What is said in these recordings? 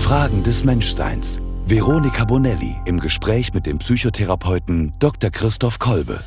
Fragen des Menschseins. Veronika Bonelli im Gespräch mit dem Psychotherapeuten Dr. Christoph Kolbe.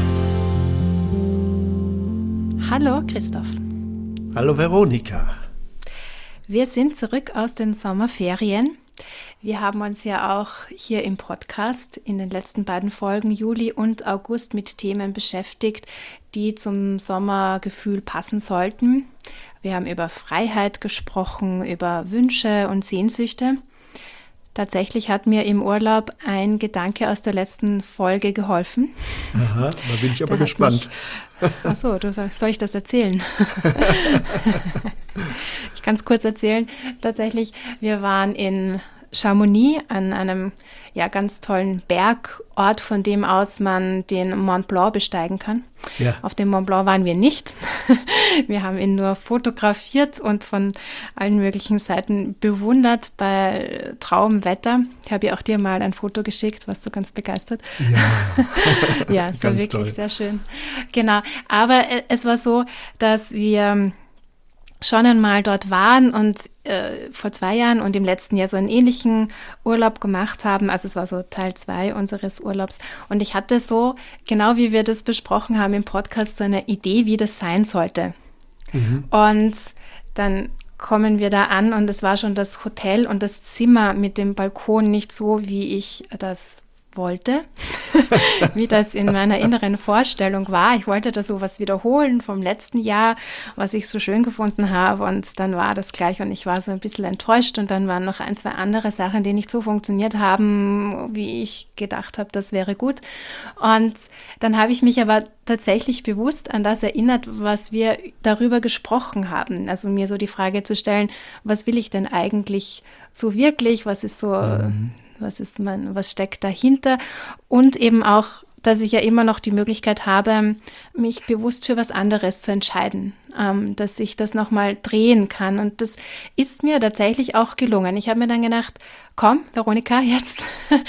Hallo Christoph. Hallo Veronika. Wir sind zurück aus den Sommerferien. Wir haben uns ja auch hier im Podcast in den letzten beiden Folgen Juli und August mit Themen beschäftigt, die zum Sommergefühl passen sollten. Wir haben über Freiheit gesprochen, über Wünsche und Sehnsüchte. Tatsächlich hat mir im Urlaub ein Gedanke aus der letzten Folge geholfen. Aha, da bin ich aber gespannt. Achso, soll ich das erzählen? Ich kann es kurz erzählen. Tatsächlich, wir waren in Chamonix an einem ganz tollen Bergort, von dem aus man den Mont Blanc besteigen kann. Ja. Auf dem Mont Blanc waren wir nicht. Wir haben ihn nur fotografiert und von allen möglichen Seiten bewundert bei Traumwetter. Ich habe ja auch dir mal ein Foto geschickt, warst du ganz begeistert. Ja, ja, es war wirklich toll. Sehr schön. Genau, aber es war so, dass wir schon einmal dort waren und vor 2 Jahren und im letzten Jahr so einen ähnlichen Urlaub gemacht haben. Also es war so Teil 2 unseres Urlaubs. Und ich hatte so, genau wie wir das besprochen haben im Podcast, so eine Idee, wie das sein sollte. Mhm. Und dann kommen wir da an und es war schon das Hotel und das Zimmer mit dem Balkon nicht so, wie ich das wollte, wie das in meiner inneren Vorstellung war. Ich wollte da so was wiederholen vom letzten Jahr, was ich so schön gefunden habe, und dann war das gleich und ich war so ein bisschen enttäuscht und dann waren noch 1, 2 andere Sachen, die nicht so funktioniert haben, wie ich gedacht habe, das wäre gut. Und dann habe ich mich aber tatsächlich bewusst an das erinnert, was wir darüber gesprochen haben. Also mir so die Frage zu stellen, was will ich denn eigentlich so wirklich, was ist so... Was steckt dahinter? Und eben auch, dass ich ja immer noch die Möglichkeit habe, mich bewusst für was anderes zu entscheiden, dass ich das nochmal drehen kann. Und das ist mir tatsächlich auch gelungen. Ich habe mir dann gedacht, komm, Veronika, jetzt,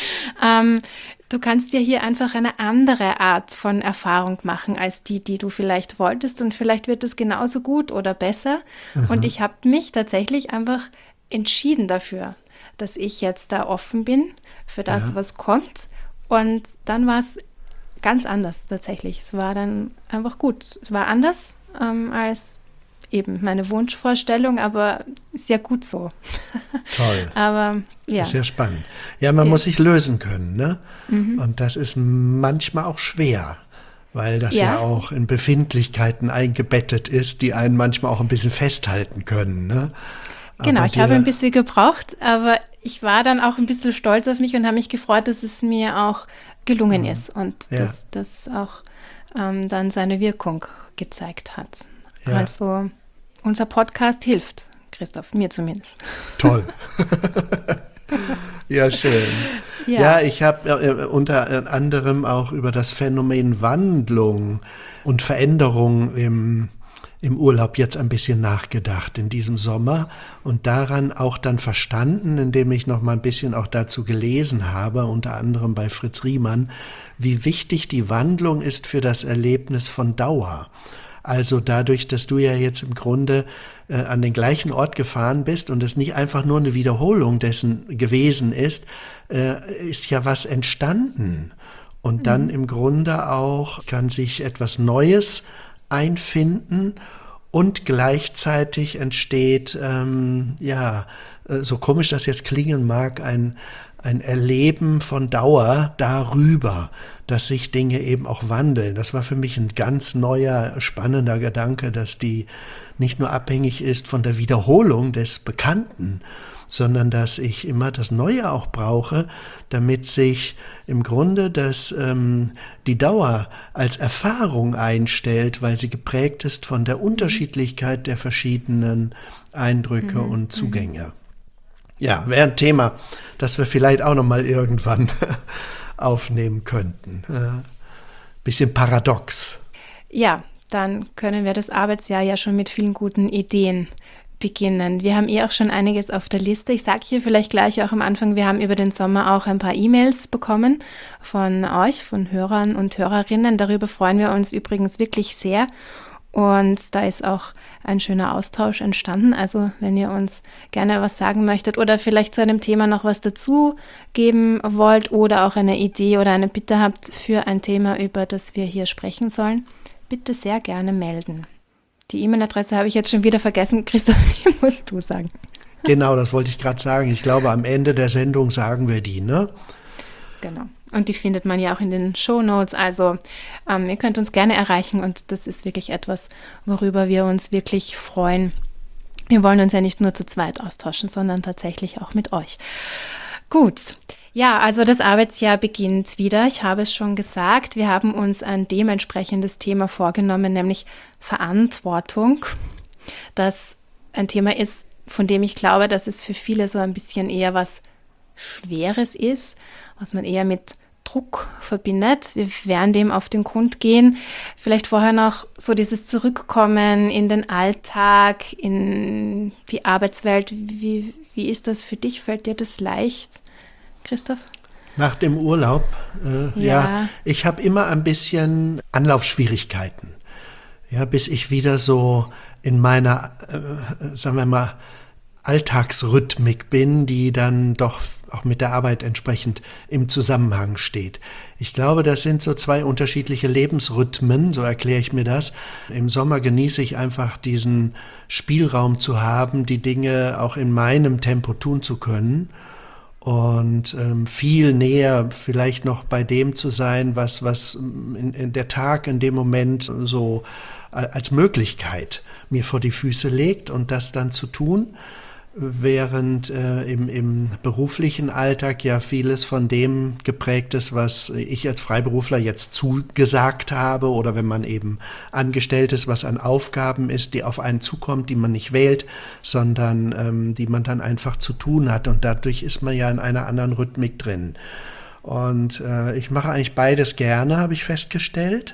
du kannst ja hier einfach eine andere Art von Erfahrung machen, als die du vielleicht wolltest. Und vielleicht wird es genauso gut oder besser. Mhm. Und ich habe mich tatsächlich einfach entschieden dafür, dass ich jetzt da offen bin für das, was kommt. Und dann war es ganz anders tatsächlich. Es war dann einfach gut. Es war anders als eben meine Wunschvorstellung, aber ist ja gut so. Toll. Aber ja. Sehr spannend. Ja, man muss sich lösen können, ne? Mhm. Und das ist manchmal auch schwer, weil das ja auch in Befindlichkeiten eingebettet ist, die einen manchmal auch ein bisschen festhalten können, ne? Genau, ich habe ein bisschen gebraucht, aber ich war dann auch ein bisschen stolz auf mich und habe mich gefreut, dass es mir auch gelungen ist und dass das auch dann seine Wirkung gezeigt hat. Ja. Also unser Podcast hilft, Christoph, mir zumindest. Toll. Ja, schön. Ja, ich habe unter anderem auch über das Phänomen Wandlung und Veränderung im Urlaub jetzt ein bisschen nachgedacht in diesem Sommer und daran auch dann verstanden, indem ich noch mal ein bisschen auch dazu gelesen habe, unter anderem bei Fritz Riemann, wie wichtig die Wandlung ist für das Erlebnis von Dauer. Also dadurch, dass du ja jetzt im Grunde an den gleichen Ort gefahren bist und es nicht einfach nur eine Wiederholung dessen gewesen ist ja was entstanden. Und dann im Grunde auch kann sich etwas Neues einfinden und gleichzeitig entsteht, so komisch das jetzt klingen mag, ein Erleben von Dauer darüber, dass sich Dinge eben auch wandeln. Das war für mich ein ganz neuer, spannender Gedanke, dass die nicht nur abhängig ist von der Wiederholung des Bekannten, sondern dass ich immer das Neue auch brauche, damit sich im Grunde die Dauer als Erfahrung einstellt, weil sie geprägt ist von der Unterschiedlichkeit der verschiedenen Eindrücke und Zugänge. Ja, wäre ein Thema, das wir vielleicht auch noch mal irgendwann aufnehmen könnten. Bisschen paradox. Ja, dann können wir das Arbeitsjahr ja schon mit vielen guten Ideen beginnen. Wir haben auch schon einiges auf der Liste. Ich sage hier vielleicht gleich auch am Anfang, wir haben über den Sommer auch ein paar E-Mails bekommen von euch, von Hörern und Hörerinnen. Darüber freuen wir uns übrigens wirklich sehr. Und da ist auch ein schöner Austausch entstanden. Also wenn ihr uns gerne was sagen möchtet oder vielleicht zu einem Thema noch was dazu geben wollt oder auch eine Idee oder eine Bitte habt für ein Thema, über das wir hier sprechen sollen, bitte sehr gerne melden. Die E-Mail-Adresse habe ich jetzt schon wieder vergessen. Christoph, die musst du sagen. Genau, das wollte ich gerade sagen. Ich glaube, am Ende der Sendung sagen wir die, ne? Genau. Und die findet man ja auch in den Shownotes. Also ihr könnt uns gerne erreichen und das ist wirklich etwas, worüber wir uns wirklich freuen. Wir wollen uns ja nicht nur zu zweit austauschen, sondern tatsächlich auch mit euch. Gut. Ja, also das Arbeitsjahr beginnt wieder. Ich habe es schon gesagt, wir haben uns ein dementsprechendes Thema vorgenommen, nämlich Verantwortung. Das ein Thema ist, von dem ich glaube, dass es für viele so ein bisschen eher was Schweres ist, was man eher mit Druck verbindet. Wir werden dem auf den Grund gehen. Vielleicht vorher noch so dieses Zurückkommen in den Alltag, in die Arbeitswelt. Wie ist das für dich? Fällt dir das leicht, Christoph? Nach dem Urlaub, ja, ich habe immer ein bisschen Anlaufschwierigkeiten. Ja, bis ich wieder so in meiner, sagen wir mal, Alltagsrhythmik bin, die dann doch auch mit der Arbeit entsprechend im Zusammenhang steht. Ich glaube, das sind so zwei unterschiedliche Lebensrhythmen, so erkläre ich mir das. Im Sommer genieße ich einfach diesen Spielraum zu haben, die Dinge auch in meinem Tempo tun zu können und viel näher vielleicht noch bei dem zu sein, was in der Tag in dem Moment so als Möglichkeit mir vor die Füße legt und das dann zu tun. Während im beruflichen Alltag ja vieles von dem geprägt ist, was ich als Freiberufler jetzt zugesagt habe oder wenn man eben angestellt ist, was an Aufgaben ist, die auf einen zukommt, die man nicht wählt, sondern die man dann einfach zu tun hat und dadurch ist man ja in einer anderen Rhythmik drin. Und ich mache eigentlich beides gerne, habe ich festgestellt.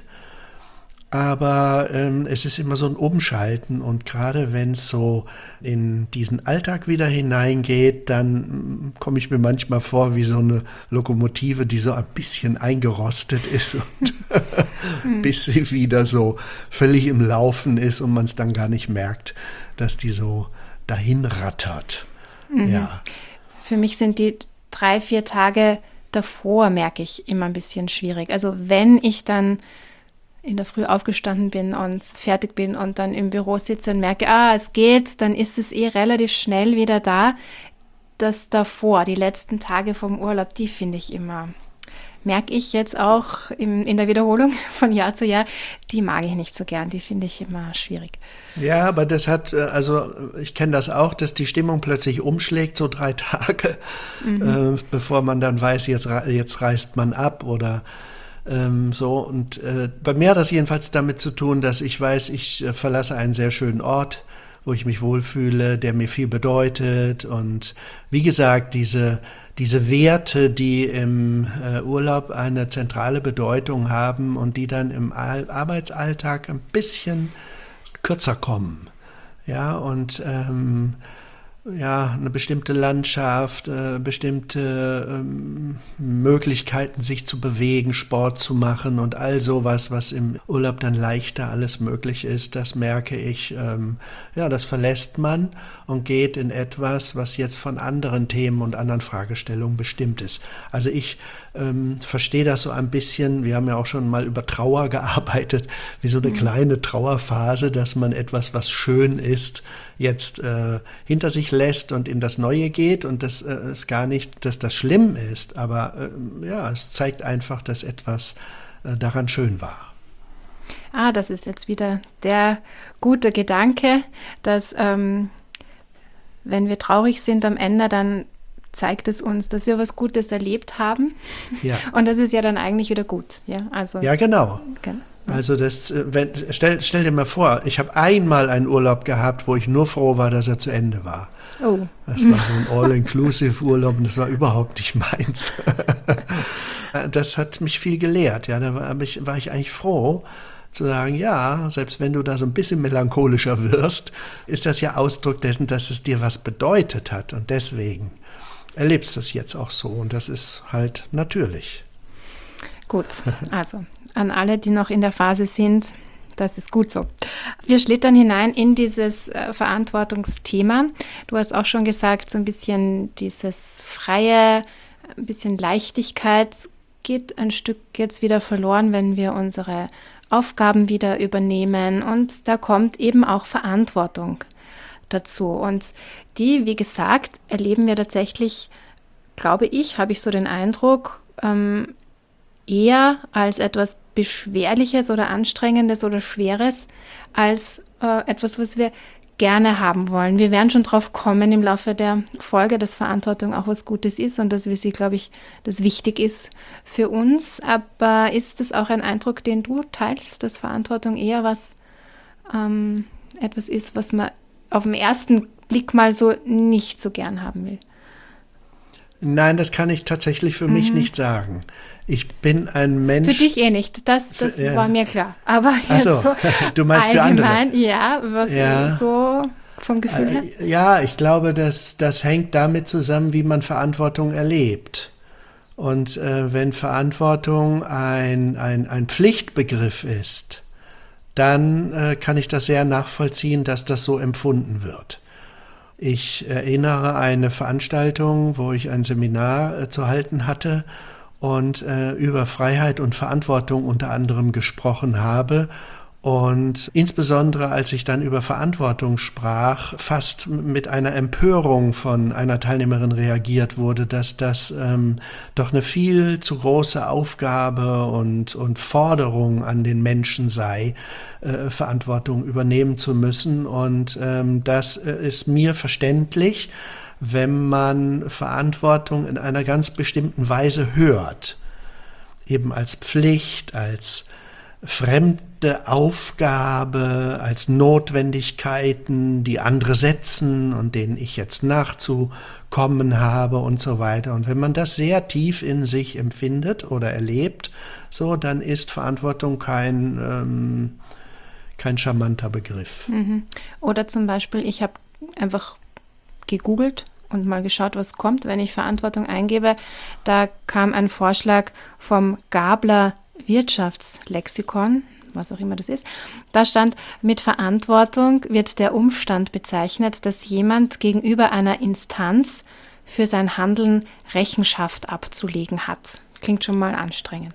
Aber es ist immer so ein Umschalten und gerade wenn es so in diesen Alltag wieder hineingeht, dann komme ich mir manchmal vor wie so eine Lokomotive, die so ein bisschen eingerostet ist und bis sie wieder so völlig im Laufen ist und man es dann gar nicht merkt, dass die so dahin rattert. Mhm. Ja. Für mich sind die 3-4 Tage davor, merke ich, immer ein bisschen schwierig. Also wenn ich dann in der Früh aufgestanden bin und fertig bin und dann im Büro sitze und merke, es geht, dann ist es relativ schnell wieder da. Das davor, die letzten Tage vom Urlaub, die finde ich immer, merke ich jetzt auch in der Wiederholung von Jahr zu Jahr, die mag ich nicht so gern, die finde ich immer schwierig. Ja, aber das hat, also ich kenne das auch, dass die Stimmung plötzlich umschlägt, so 3 Tage, bevor man dann weiß, jetzt reist man ab oder so. Und bei mir hat das jedenfalls damit zu tun, dass ich weiß, ich verlasse einen sehr schönen Ort, wo ich mich wohlfühle, der mir viel bedeutet. Und wie gesagt, diese Werte, die im Urlaub eine zentrale Bedeutung haben und die dann im Arbeitsalltag ein bisschen kürzer kommen. Ja, und eine bestimmte Landschaft, bestimmte Möglichkeiten, sich zu bewegen, Sport zu machen und all sowas, was im Urlaub dann leichter alles möglich ist, das merke ich, das verlässt man und geht in etwas, was jetzt von anderen Themen und anderen Fragestellungen bestimmt ist. Also ich verstehe das so ein bisschen, wir haben ja auch schon mal über Trauer gearbeitet, wie so eine kleine Trauerphase, dass man etwas, was schön ist, jetzt hinter sich lässt und in das Neue geht und das ist gar nicht, dass das schlimm ist, aber es zeigt einfach, dass etwas daran schön war. Das ist jetzt wieder der gute Gedanke, dass wenn wir traurig sind am Ende, dann zeigt es uns, dass wir was Gutes erlebt haben. Ja. Und das ist ja dann eigentlich wieder gut. Ja, also, ja, genau. Also stell dir mal vor, ich habe einmal einen Urlaub gehabt, wo ich nur froh war, dass er zu Ende war. Oh. Das war so ein All-Inclusive-Urlaub und das war überhaupt nicht meins. Das hat mich viel gelehrt. Ja, da war ich eigentlich froh zu sagen, ja, selbst wenn du da so ein bisschen melancholischer wirst, ist das ja Ausdruck dessen, dass es dir was bedeutet hat und deswegen erlebst du es jetzt auch so und das ist halt natürlich. Gut, also an alle, die noch in der Phase sind, das ist gut so. Wir schlittern hinein in dieses Verantwortungsthema. Du hast auch schon gesagt, so ein bisschen dieses Freie, ein bisschen Leichtigkeit geht ein Stück jetzt wieder verloren, wenn wir unsere Aufgaben wieder übernehmen. Und da kommt eben auch Verantwortung dazu. Und die, wie gesagt, erleben wir tatsächlich, glaube ich, habe ich so den Eindruck, eher als etwas Beschwerliches oder Anstrengendes oder Schweres, als etwas, was wir gerne haben wollen. Wir werden schon drauf kommen im Laufe der Folge, dass Verantwortung auch was Gutes ist und dass wir sie, glaube ich, das wichtig ist für uns. Aber ist es auch ein Eindruck, den du teilst, dass Verantwortung eher was etwas ist, was man auf den ersten Blick mal so nicht so gern haben will? Nein, das kann ich tatsächlich für mich nicht sagen. Ich bin ein Mensch... Für dich nicht, das war mir klar. Aber jetzt so du meinst allgemein, für andere. ja, was so vom Gefühl her? Ja, ich glaube, das hängt damit zusammen, wie man Verantwortung erlebt. Und wenn Verantwortung ein Pflichtbegriff ist, dann kann ich das sehr nachvollziehen, dass das so empfunden wird. Ich erinnere eine Veranstaltung, wo ich ein Seminar zu halten hatte und über Freiheit und Verantwortung unter anderem gesprochen habe. Und insbesondere, als ich dann über Verantwortung sprach, fast mit einer Empörung von einer Teilnehmerin reagiert wurde, dass das doch eine viel zu große Aufgabe und Forderung an den Menschen sei, Verantwortung übernehmen zu müssen. Und das ist mir verständlich, wenn man Verantwortung in einer ganz bestimmten Weise hört. Eben als Pflicht, als fremde Aufgabe, als Notwendigkeiten, die andere setzen und denen ich jetzt nachzukommen habe und so weiter. Und wenn man das sehr tief in sich empfindet oder erlebt, so, dann ist Verantwortung kein charmanter Begriff. Oder zum Beispiel, ich habe einfach gegoogelt und mal geschaut, was kommt, wenn ich Verantwortung eingebe. Da kam ein Vorschlag vom Gabler Wirtschaftslexikon, was auch immer das ist. Da stand, mit Verantwortung wird der Umstand bezeichnet, dass jemand gegenüber einer Instanz für sein Handeln Rechenschaft abzulegen hat. Das klingt schon mal anstrengend.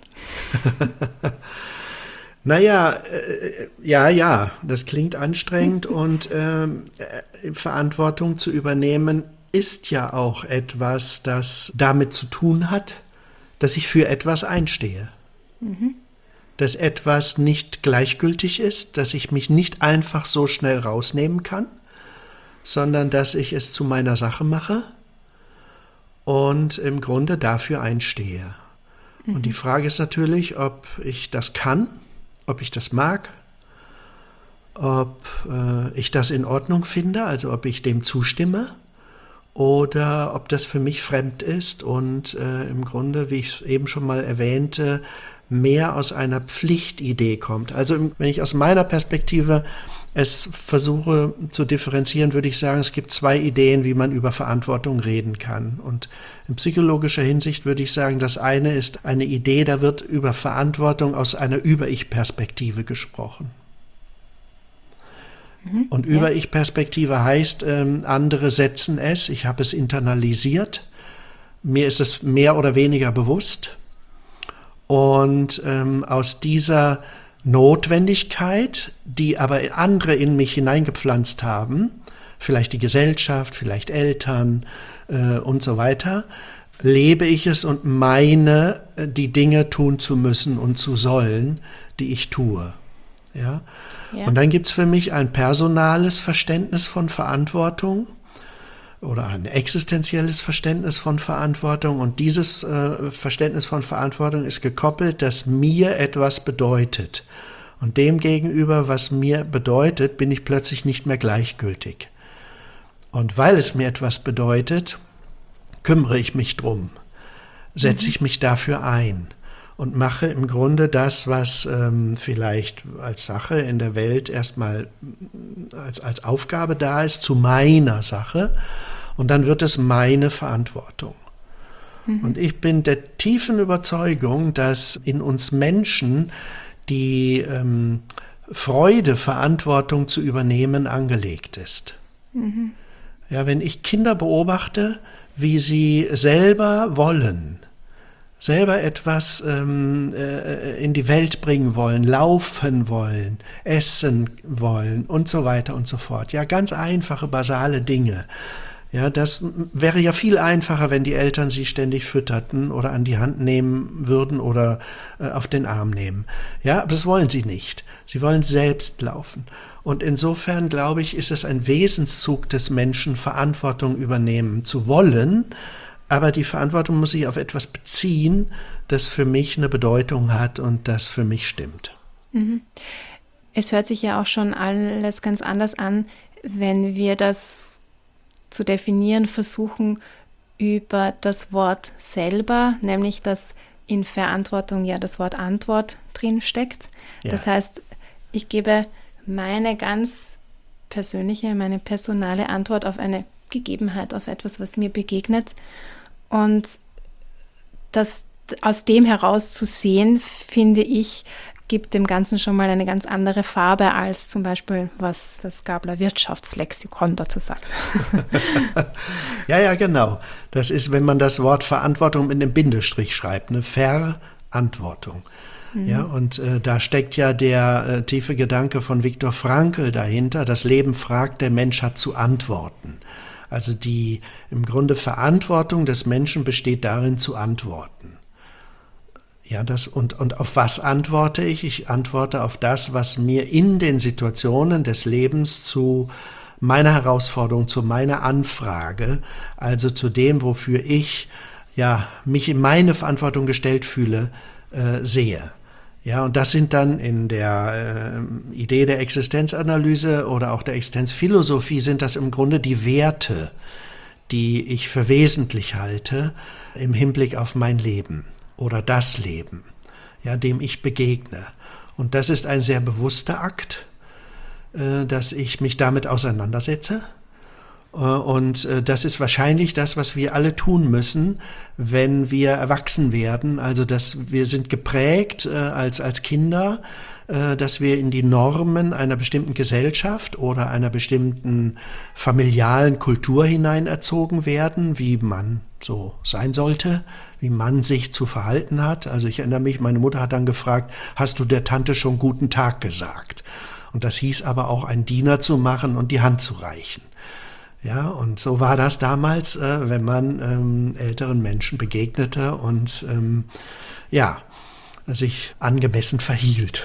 Naja, das klingt anstrengend und Verantwortung zu übernehmen ist ja auch etwas, das damit zu tun hat, dass ich für etwas einstehe. Dass etwas nicht gleichgültig ist, dass ich mich nicht einfach so schnell rausnehmen kann, sondern dass ich es zu meiner Sache mache und im Grunde dafür einstehe. Und die Frage ist natürlich, ob ich das kann, ob ich das mag, ob ich das in Ordnung finde, also ob ich dem zustimme oder ob das für mich fremd ist und im Grunde, wie ich eben schon mal erwähnte, mehr aus einer Pflichtidee kommt. Also wenn ich aus meiner Perspektive es versuche zu differenzieren, würde ich sagen, es gibt zwei Ideen, wie man über Verantwortung reden kann. Und in psychologischer Hinsicht würde ich sagen, das eine ist eine Idee, da wird über Verantwortung aus einer Über-Ich-Perspektive gesprochen. Und Über-Ich-Perspektive heißt, andere setzen es, ich habe es internalisiert, mir ist es mehr oder weniger bewusst. Und aus dieser Notwendigkeit, die aber andere in mich hineingepflanzt haben, vielleicht die Gesellschaft, vielleicht Eltern und so weiter, lebe ich es und meine, die Dinge tun zu müssen und zu sollen, die ich tue. Ja? Ja. Und dann gibt es für mich ein personales Verständnis von Verantwortung oder ein existenzielles Verständnis von Verantwortung. Und dieses Verständnis von Verantwortung ist gekoppelt, dass mir etwas bedeutet. Und dem gegenüber, was mir bedeutet, bin ich plötzlich nicht mehr gleichgültig. Und weil es mir etwas bedeutet, kümmere ich mich drum, setze ich mich dafür ein und mache im Grunde das, was vielleicht als Sache in der Welt erstmal als Aufgabe da ist, zu meiner Sache. Und dann wird es meine Verantwortung. Und ich bin der tiefen Überzeugung, dass in uns Menschen die Freude, Verantwortung zu übernehmen, angelegt ist. Mhm. Ja, wenn ich Kinder beobachte, wie sie selber wollen, selber etwas in die Welt bringen wollen, laufen wollen, essen wollen und so weiter und so fort. Ja, ganz einfache, basale Dinge. Ja, das wäre ja viel einfacher, wenn die Eltern sie ständig fütterten oder an die Hand nehmen würden oder auf den Arm nehmen. Ja, aber das wollen sie nicht. Sie wollen selbst laufen. Und insofern, glaube ich, ist es ein Wesenszug des Menschen, Verantwortung übernehmen zu wollen, aber die Verantwortung muss sich auf etwas beziehen, das für mich eine Bedeutung hat und das für mich stimmt. Mhm. Es hört sich ja auch schon alles ganz anders an, wenn wir das zu definieren versuchen über das Wort selber, nämlich dass in Verantwortung ja das Wort Antwort drin steckt. Ja. Das heißt, ich gebe meine ganz persönliche, meine personale Antwort auf eine Gegebenheit, auf etwas, was mir begegnet. Und das aus dem heraus zu sehen, finde ich, gibt dem Ganzen schon mal eine ganz andere Farbe als zum Beispiel, was das Gabler Wirtschaftslexikon dazu sagt. Ja, genau. Das ist, wenn man das Wort Verantwortung mit einem Bindestrich schreibt, eine Verantwortung. Mhm. Ja, und da steckt ja der tiefe Gedanke von Viktor Frankl dahinter. Das Leben fragt, der Mensch hat zu antworten. Also die im Grunde Verantwortung des Menschen besteht darin, zu antworten. Ja, und auf was antworte ich? Ich antworte auf das, was mir in den Situationen des Lebens zu meiner Herausforderung, zu meiner Anfrage, also zu dem, wofür ich mich in meine Verantwortung gestellt fühle, sehe. Ja, und das sind dann in der Idee der Existenzanalyse oder auch der Existenzphilosophie sind das im Grunde die Werte, die ich für wesentlich halte im Hinblick auf mein Leben. Oder das Leben, ja, dem ich begegne. Und das ist ein sehr bewusster Akt, dass ich mich damit auseinandersetze. Und das ist wahrscheinlich das, was wir alle tun müssen, wenn wir erwachsen werden. Also wir sind geprägt als Kinder, dass wir in die Normen einer bestimmten Gesellschaft oder einer bestimmten familialen Kultur hinein erzogen werden, wie man so sein sollte, wie man sich zu verhalten hat. Also ich erinnere mich, meine Mutter hat dann gefragt, hast du der Tante schon guten Tag gesagt? Und das hieß aber auch, einen Diener zu machen und die Hand zu reichen. Ja, und so war das damals, wenn man älteren Menschen begegnete und sich angemessen verhielt.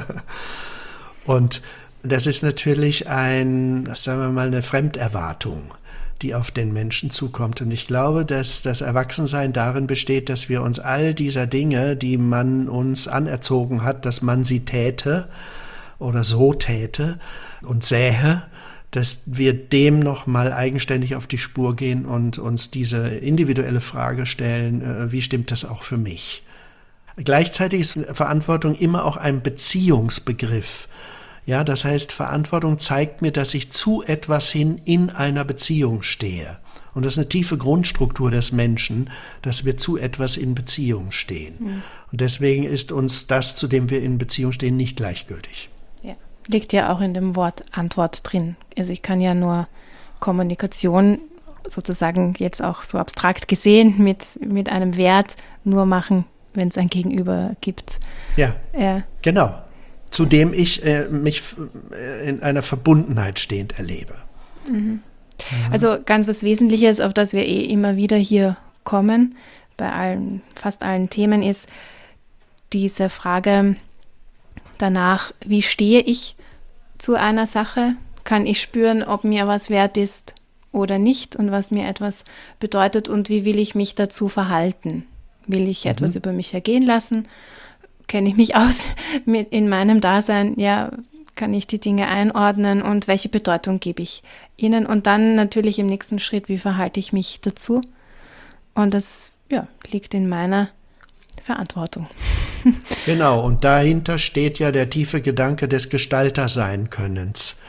Und das ist natürlich eine Fremderwartung, die auf den Menschen zukommt. Und ich glaube, dass das Erwachsensein darin besteht, dass wir uns all dieser Dinge, die man uns anerzogen hat, dass man sie täte oder so täte und sähe, dass wir dem nochmal eigenständig auf die Spur gehen und uns diese individuelle Frage stellen, wie stimmt das auch für mich? Gleichzeitig ist Verantwortung immer auch ein Beziehungsbegriff. Ja, das heißt, Verantwortung zeigt mir, dass ich zu etwas hin in einer Beziehung stehe. Und das ist eine tiefe Grundstruktur des Menschen, dass wir zu etwas in Beziehung stehen. Mhm. Und deswegen ist uns das, zu dem wir in Beziehung stehen, nicht gleichgültig. Ja, liegt ja auch in dem Wort Antwort drin. Also ich kann ja nur Kommunikation sozusagen jetzt auch so abstrakt gesehen mit einem Wert nur machen, wenn es ein Gegenüber gibt. Ja, genau. Zu dem ich mich in einer Verbundenheit stehend erlebe. Mhm. Also ganz was Wesentliches, auf das wir immer wieder hier kommen, bei fast allen Themen, ist diese Frage danach, wie stehe ich zu einer Sache? Kann ich spüren, ob mir was wert ist oder nicht und was mir etwas bedeutet und wie will ich mich dazu verhalten? Will ich etwas über mich ergehen lassen? Kenne ich mich aus in meinem Dasein? Ja, kann ich die Dinge einordnen und welche Bedeutung gebe ich ihnen? Und dann natürlich im nächsten Schritt, wie verhalte ich mich dazu? Und das liegt in meiner Verantwortung. Genau, und dahinter steht ja der tiefe Gedanke des Gestalter-Sein-Könnens.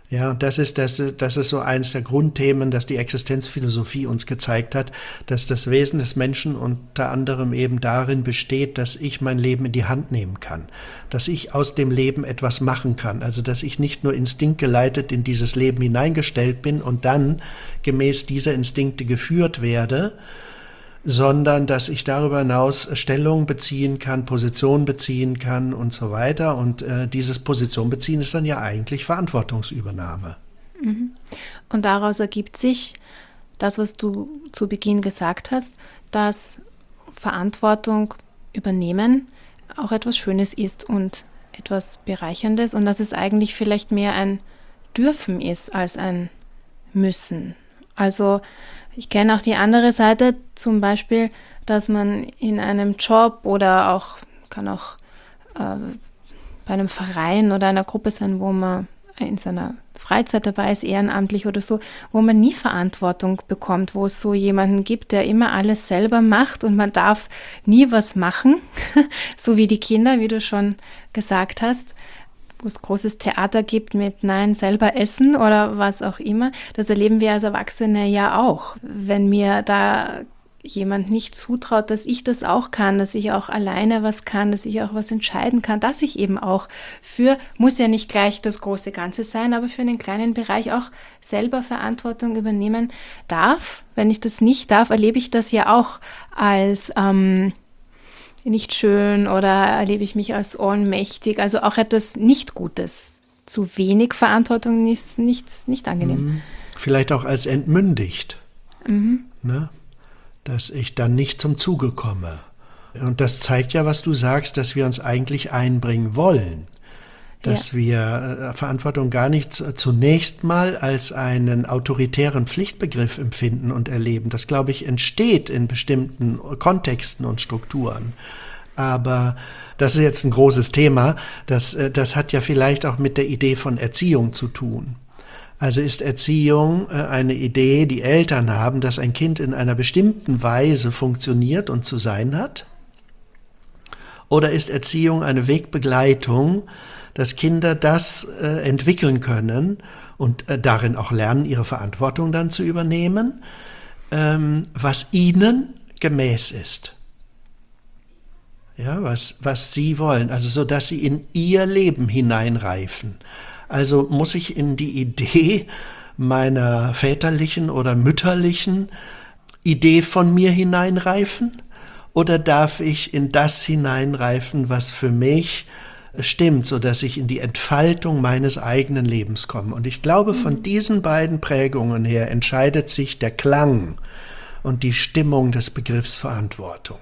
Ja, das ist so eins der Grundthemen, das die Existenzphilosophie uns gezeigt hat, dass das Wesen des Menschen unter anderem eben darin besteht, dass ich mein Leben in die Hand nehmen kann, dass ich aus dem Leben etwas machen kann, also dass ich nicht nur instinktgeleitet in dieses Leben hineingestellt bin und dann gemäß dieser Instinkte geführt werde, sondern dass ich darüber hinaus Stellung beziehen kann, Position beziehen kann und so weiter. Und dieses Position beziehen ist dann ja eigentlich Verantwortungsübernahme. Und daraus ergibt sich das, was du zu Beginn gesagt hast, dass Verantwortung übernehmen auch etwas Schönes ist und etwas Bereicherndes und dass es eigentlich vielleicht mehr ein Dürfen ist als ein Müssen. Also ich kenne auch die andere Seite, zum Beispiel, dass man in einem Job oder kann auch bei einem Verein oder einer Gruppe sein, wo man in seiner Freizeit dabei ist, ehrenamtlich oder so, wo man nie Verantwortung bekommt, wo es so jemanden gibt, der immer alles selber macht und man darf nie was machen, so wie die Kinder, wie du schon gesagt hast, wo es großes Theater gibt mit Nein, selber essen oder was auch immer. Das erleben wir als Erwachsene ja auch. Wenn mir da jemand nicht zutraut, dass ich das auch kann, dass ich auch alleine was kann, dass ich auch was entscheiden kann, dass ich eben auch muss ja nicht gleich das große Ganze sein, aber für einen kleinen Bereich auch selber Verantwortung übernehmen darf. Wenn ich das nicht darf, erlebe ich das ja auch als nicht schön oder erlebe ich mich als ohnmächtig, also auch etwas nicht Gutes. Zu wenig Verantwortung ist nicht angenehm. Vielleicht auch als entmündigt, ne? Dass ich dann nicht zum Zuge komme. Und das zeigt ja, was du sagst, dass wir uns eigentlich einbringen wollen. Dass wir Verantwortung gar nicht zunächst mal als einen autoritären Pflichtbegriff empfinden und erleben. Das, glaube ich, entsteht in bestimmten Kontexten und Strukturen. Aber das ist jetzt ein großes Thema. Das hat ja vielleicht auch mit der Idee von Erziehung zu tun. Also ist Erziehung eine Idee, die Eltern haben, dass ein Kind in einer bestimmten Weise funktioniert und zu sein hat? Oder ist Erziehung eine Wegbegleitung, dass Kinder das entwickeln können und darin auch lernen, ihre Verantwortung dann zu übernehmen, was ihnen gemäß ist? Ja, was sie wollen, also so, dass sie in ihr Leben hineinreifen. Also muss ich in die Idee meiner väterlichen oder mütterlichen Idee von mir hineinreifen? Oder darf ich in das hineinreifen, was für mich stimmt, sodass ich in die Entfaltung meines eigenen Lebens komme? Und ich glaube, von diesen beiden Prägungen her entscheidet sich der Klang und die Stimmung des Begriffs Verantwortung.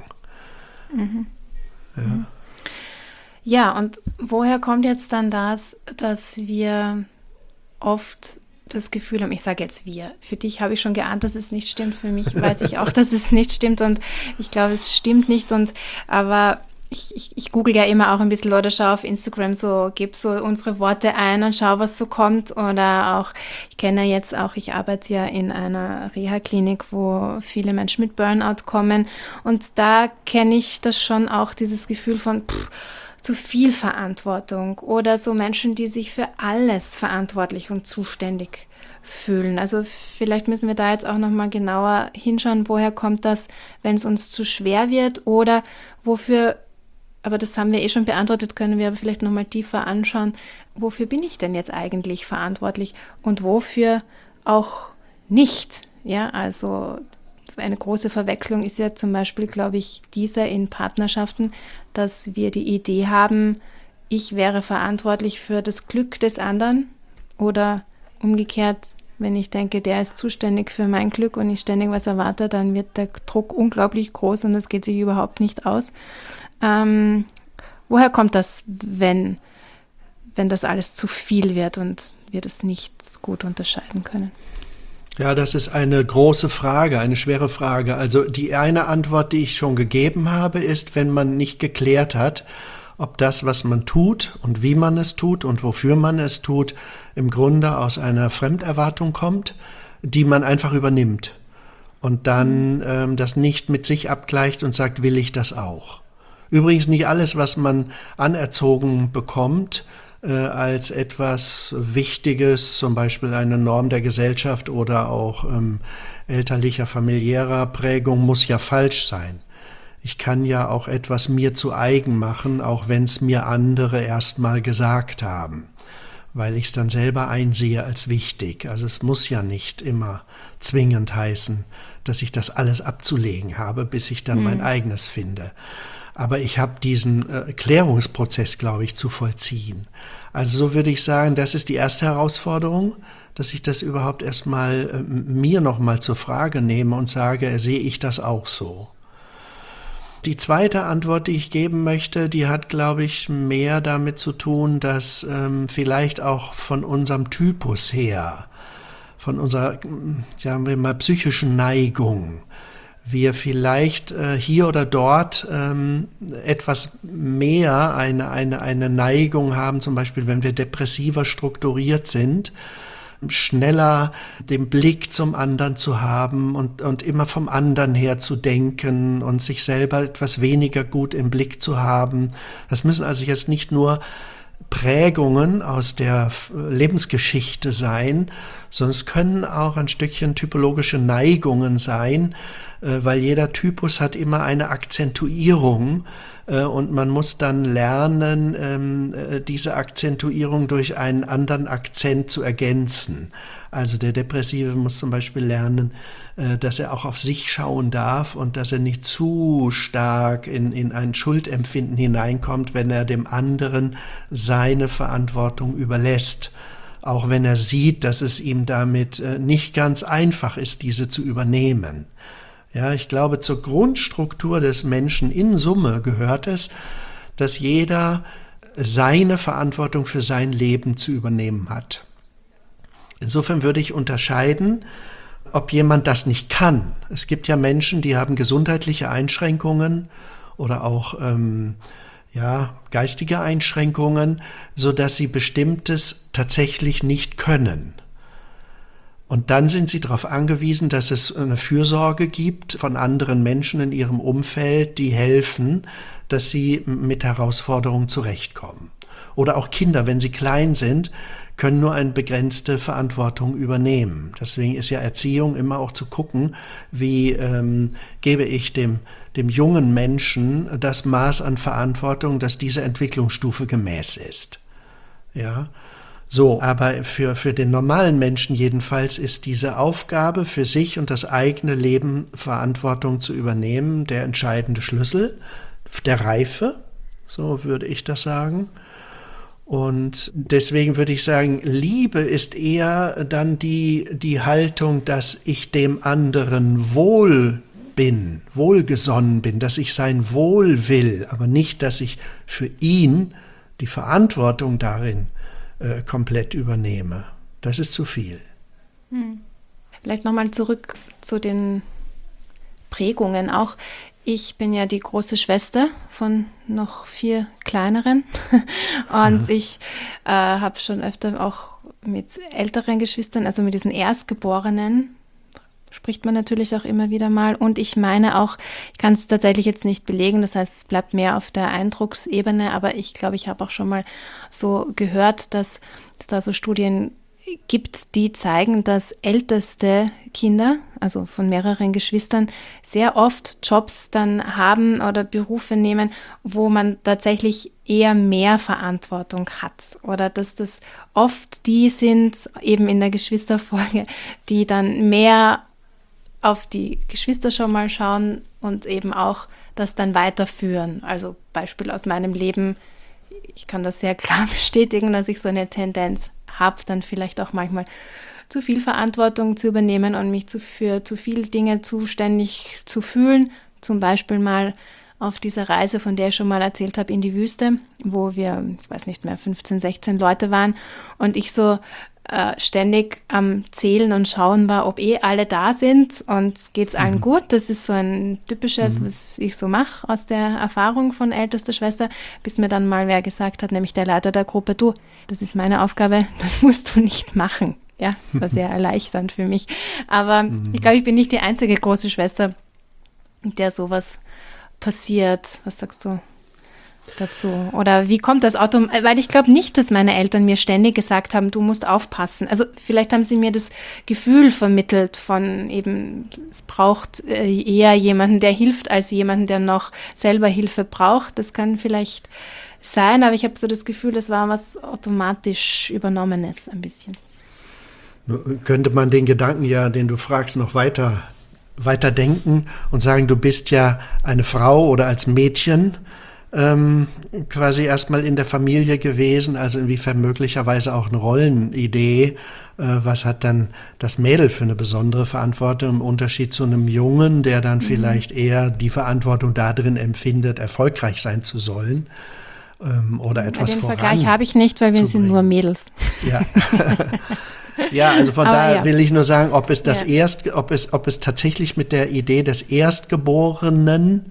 Ja. Ja, und woher kommt jetzt dann das, dass wir oft das Gefühl haben, ich sage jetzt wir, für dich habe ich schon geahnt, dass es nicht stimmt, für mich weiß ich auch, dass es nicht stimmt und ich glaube, es stimmt nicht, aber ich google ja immer auch ein bisschen oder schaue auf Instagram gebe so unsere Worte ein und schaue, was so kommt oder auch, ich kenne jetzt auch, ich arbeite ja in einer Reha-Klinik, wo viele Menschen mit Burnout kommen und da kenne ich das schon auch, dieses Gefühl von zu viel Verantwortung oder so Menschen, die sich für alles verantwortlich und zuständig fühlen. Also vielleicht müssen wir da jetzt auch nochmal genauer hinschauen, woher kommt das, wenn es uns zu schwer wird oder wofür, aber das haben wir schon beantwortet, können wir aber vielleicht nochmal tiefer anschauen, wofür bin ich denn jetzt eigentlich verantwortlich und wofür auch nicht. Ja, also eine große Verwechslung ist ja zum Beispiel, glaube ich, in Partnerschaften, dass wir die Idee haben, ich wäre verantwortlich für das Glück des anderen oder umgekehrt, wenn ich denke, der ist zuständig für mein Glück und ich ständig was erwarte, dann wird der Druck unglaublich groß und das geht sich überhaupt nicht aus. Woher kommt das, wenn das alles zu viel wird und wir das nicht gut unterscheiden können? Ja, das ist eine große Frage, eine schwere Frage. Also die eine Antwort, die ich schon gegeben habe, ist, wenn man nicht geklärt hat, ob das, was man tut und wie man es tut und wofür man es tut, im Grunde aus einer Fremderwartung kommt, die man einfach übernimmt und dann das nicht mit sich abgleicht und sagt, will ich das auch? Übrigens nicht alles, was man anerzogen bekommt, als etwas Wichtiges, zum Beispiel eine Norm der Gesellschaft oder auch elterlicher, familiärer Prägung, muss ja falsch sein. Ich kann ja auch etwas mir zu eigen machen, auch wenn es mir andere erst mal gesagt haben, weil ich es dann selber einsehe als wichtig. Also es muss ja nicht immer zwingend heißen, dass ich das alles abzulegen habe, bis ich dann mein eigenes finde. Aber ich habe diesen Klärungsprozess, glaube ich, zu vollziehen. Also so würde ich sagen, das ist die erste Herausforderung, dass ich das überhaupt erstmal mir nochmal zur Frage nehme und sage, sehe ich das auch so? Die zweite Antwort, die ich geben möchte, die hat, glaube ich, mehr damit zu tun, dass vielleicht auch von unserem Typus her, von unserer, sagen wir mal, psychischen Neigung, wir vielleicht hier oder dort etwas mehr eine Neigung haben, zum Beispiel wenn wir depressiver strukturiert sind, schneller den Blick zum anderen zu haben und immer vom anderen her zu denken und sich selber etwas weniger gut im Blick zu haben. Das müssen also jetzt nicht nur Prägungen aus der Lebensgeschichte sein, sondern es können auch ein Stückchen typologische Neigungen sein, weil jeder Typus hat immer eine Akzentuierung und man muss dann lernen, diese Akzentuierung durch einen anderen Akzent zu ergänzen. Also der Depressive muss zum Beispiel lernen, dass er auch auf sich schauen darf und dass er nicht zu stark in ein Schuldempfinden hineinkommt, wenn er dem anderen seine Verantwortung überlässt. Auch wenn er sieht, dass es ihm damit nicht ganz einfach ist, diese zu übernehmen. Ja, ich glaube, zur Grundstruktur des Menschen in Summe gehört es, dass jeder seine Verantwortung für sein Leben zu übernehmen hat. Insofern würde ich unterscheiden, ob jemand das nicht kann. Es gibt ja Menschen, die haben gesundheitliche Einschränkungen oder auch geistige Einschränkungen, sodass sie Bestimmtes tatsächlich nicht können. Und dann sind sie darauf angewiesen, dass es eine Fürsorge gibt von anderen Menschen in ihrem Umfeld, die helfen, dass sie mit Herausforderungen zurechtkommen. Oder auch Kinder, wenn sie klein sind, können nur eine begrenzte Verantwortung übernehmen. Deswegen ist ja Erziehung immer auch zu gucken, wie gebe ich dem jungen Menschen das Maß an Verantwortung, dass diese Entwicklungsstufe gemäß ist. Ja. So, aber für den normalen Menschen jedenfalls ist diese Aufgabe, für sich und das eigene Leben Verantwortung zu übernehmen, der entscheidende Schlüssel der Reife, so würde ich das sagen. Und deswegen würde ich sagen, Liebe ist eher dann die Haltung, dass ich dem anderen wohlgesonnen bin, dass ich sein Wohl will, aber nicht, dass ich für ihn die Verantwortung darin komplett übernehme. Das ist zu viel. Vielleicht nochmal zurück zu den Prägungen auch. Ich bin ja die große Schwester von noch 4 kleineren und ich habe schon öfter auch mit älteren Geschwistern, also mit diesen Erstgeborenen, spricht man natürlich auch immer wieder mal. Und ich meine auch, ich kann es tatsächlich jetzt nicht belegen, das heißt, es bleibt mehr auf der Eindrucksebene, aber ich glaube, ich habe auch schon mal so gehört, dass es da so Studien gibt, die zeigen, dass älteste Kinder, also von mehreren Geschwistern, sehr oft Jobs dann haben oder Berufe nehmen, wo man tatsächlich eher mehr Verantwortung hat. Oder dass das oft die sind, eben in der Geschwisterfolge, die dann mehr auf die Geschwister schon mal schauen und eben auch das dann weiterführen. Also Beispiel aus meinem Leben, ich kann das sehr klar bestätigen, dass ich so eine Tendenz habe, dann vielleicht auch manchmal zu viel Verantwortung zu übernehmen und mich für zu viele Dinge zuständig zu fühlen. Zum Beispiel mal auf dieser Reise, von der ich schon mal erzählt habe, in die Wüste, wo wir, ich weiß nicht mehr, 15, 16 Leute waren und ich so ständig am Zählen und Schauen war, ob alle da sind und geht es allen gut. Das ist so ein typisches, was ich so mache aus der Erfahrung von ältester Schwester, bis mir dann mal wer gesagt hat, nämlich der Leiter der Gruppe, du, das ist meine Aufgabe, das musst du nicht machen. Ja, das war sehr erleichternd für mich. Aber ich glaube, ich bin nicht die einzige große Schwester, in der sowas passiert. Was sagst du, dazu? Oder wie kommt das weil ich glaube nicht, dass meine Eltern mir ständig gesagt haben, du musst aufpassen. Also vielleicht haben sie mir das Gefühl vermittelt von eben, es braucht eher jemanden, der hilft, als jemanden, der noch selber Hilfe braucht. Das kann vielleicht sein, aber ich habe so das Gefühl, das war was automatisch Übernommenes ein bisschen. Könnte man den Gedanken ja, den du fragst, noch weiter denken und sagen, du bist ja eine Frau oder als Mädchen quasi erstmal in der Familie gewesen, also inwiefern möglicherweise auch eine Rollenidee. Was hat dann das Mädel für eine besondere Verantwortung im Unterschied zu einem Jungen, der dann vielleicht eher die Verantwortung darin empfindet, erfolgreich sein zu sollen oder etwas Den voran. Vergleich habe ich nicht, weil wir sind nur Mädels. Ja. Ja, also von daher will ich nur sagen, ob es tatsächlich mit der Idee des der Erstgeborenen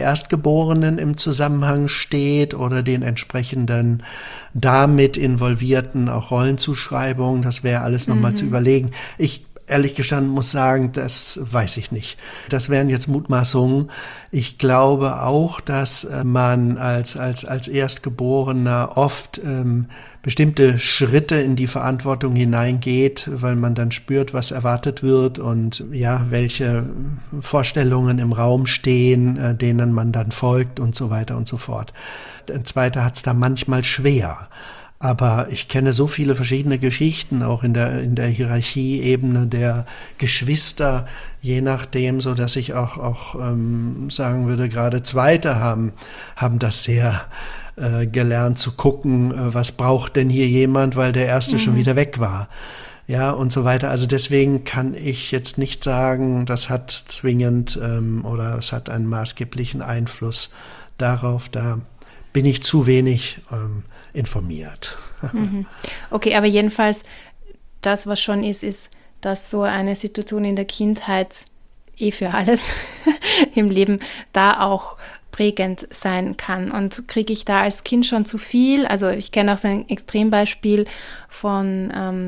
im Zusammenhang steht oder den entsprechenden damit involvierten auch Rollenzuschreibungen, das wäre alles nochmal zu überlegen. Ich ehrlich gestanden muss sagen, das weiß ich nicht. Das wären jetzt Mutmaßungen. Ich glaube auch, dass man als Erstgeborener oft bestimmte Schritte in die Verantwortung hineingeht, weil man dann spürt, was erwartet wird und ja, welche Vorstellungen im Raum stehen, denen man dann folgt und so weiter und so fort. Ein Zweiter hat es da manchmal schwer. Aber ich kenne so viele verschiedene Geschichten, auch in der Hierarchieebene der Geschwister, je nachdem, so dass ich auch sagen würde, gerade Zweite haben das sehr gelernt zu gucken, was braucht denn hier jemand, weil der Erste schon wieder weg war. Ja, und so weiter. Also deswegen kann ich jetzt nicht sagen, das hat zwingend oder das hat einen maßgeblichen Einfluss darauf. Da bin ich zu wenig informiert. Okay, aber jedenfalls, das, was schon ist, dass so eine Situation in der Kindheit für alles im Leben da auch prägend sein kann. Und kriege ich da als Kind schon zu viel? Also ich kenne auch so ein Extrembeispiel von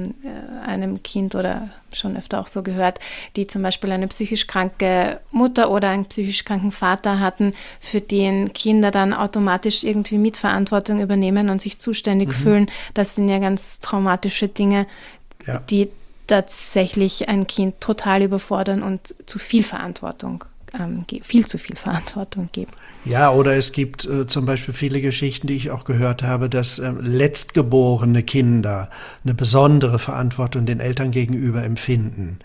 einem Kind oder schon öfter auch so gehört, die zum Beispiel eine psychisch kranke Mutter oder einen psychisch kranken Vater hatten, für den Kinder dann automatisch irgendwie Mitverantwortung übernehmen und sich zuständig fühlen. Das sind ja ganz traumatische Dinge, die tatsächlich ein Kind total überfordern und zu viel Verantwortung viel zu viel Verantwortung geben. Ja, oder es gibt zum Beispiel viele Geschichten, die ich auch gehört habe, dass letztgeborene Kinder eine besondere Verantwortung den Eltern gegenüber empfinden,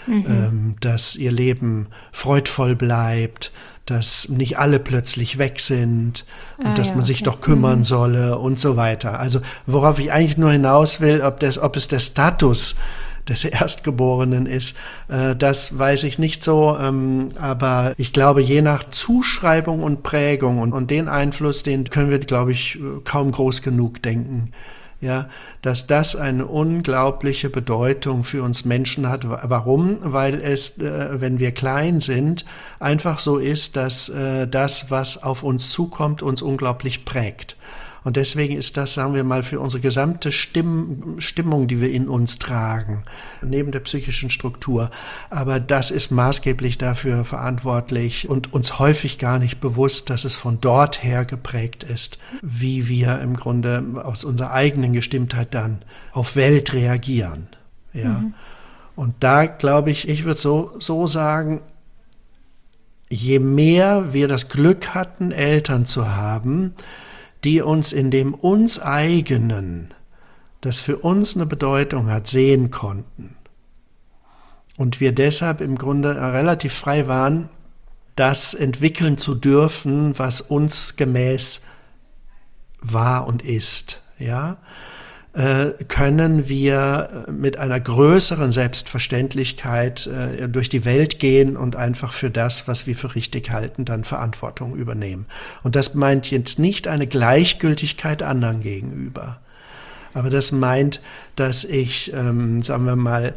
dass ihr Leben freudvoll bleibt, dass nicht alle plötzlich weg sind und dass man sich doch kümmern solle und so weiter. Also worauf ich eigentlich nur hinaus will, ob es der Status des Erstgeborenen ist, das weiß ich nicht so, aber ich glaube, je nach Zuschreibung und Prägung und den Einfluss, den können wir, glaube ich, kaum groß genug denken, ja, dass das eine unglaubliche Bedeutung für uns Menschen hat. Warum? Weil es, wenn wir klein sind, einfach so ist, dass das, was auf uns zukommt, uns unglaublich prägt. Und deswegen ist das, sagen wir mal, für unsere gesamte Stimmung, die wir in uns tragen, neben der psychischen Struktur. Aber das ist maßgeblich dafür verantwortlich und uns häufig gar nicht bewusst, dass es von dort her geprägt ist, wie wir im Grunde aus unserer eigenen Gestimmtheit dann auf Welt reagieren. Ja. Und da glaube ich würde so sagen, je mehr wir das Glück hatten, Eltern zu haben, die uns in dem uns eigenen, das für uns eine Bedeutung hat, sehen konnten. Und wir deshalb im Grunde relativ frei waren, das entwickeln zu dürfen, was uns gemäß war und ist. Ja? Können wir mit einer größeren Selbstverständlichkeit durch die Welt gehen und einfach für das, was wir für richtig halten, dann Verantwortung übernehmen. Und das meint jetzt nicht eine Gleichgültigkeit anderen gegenüber. Aber das meint, dass ich, sagen wir mal,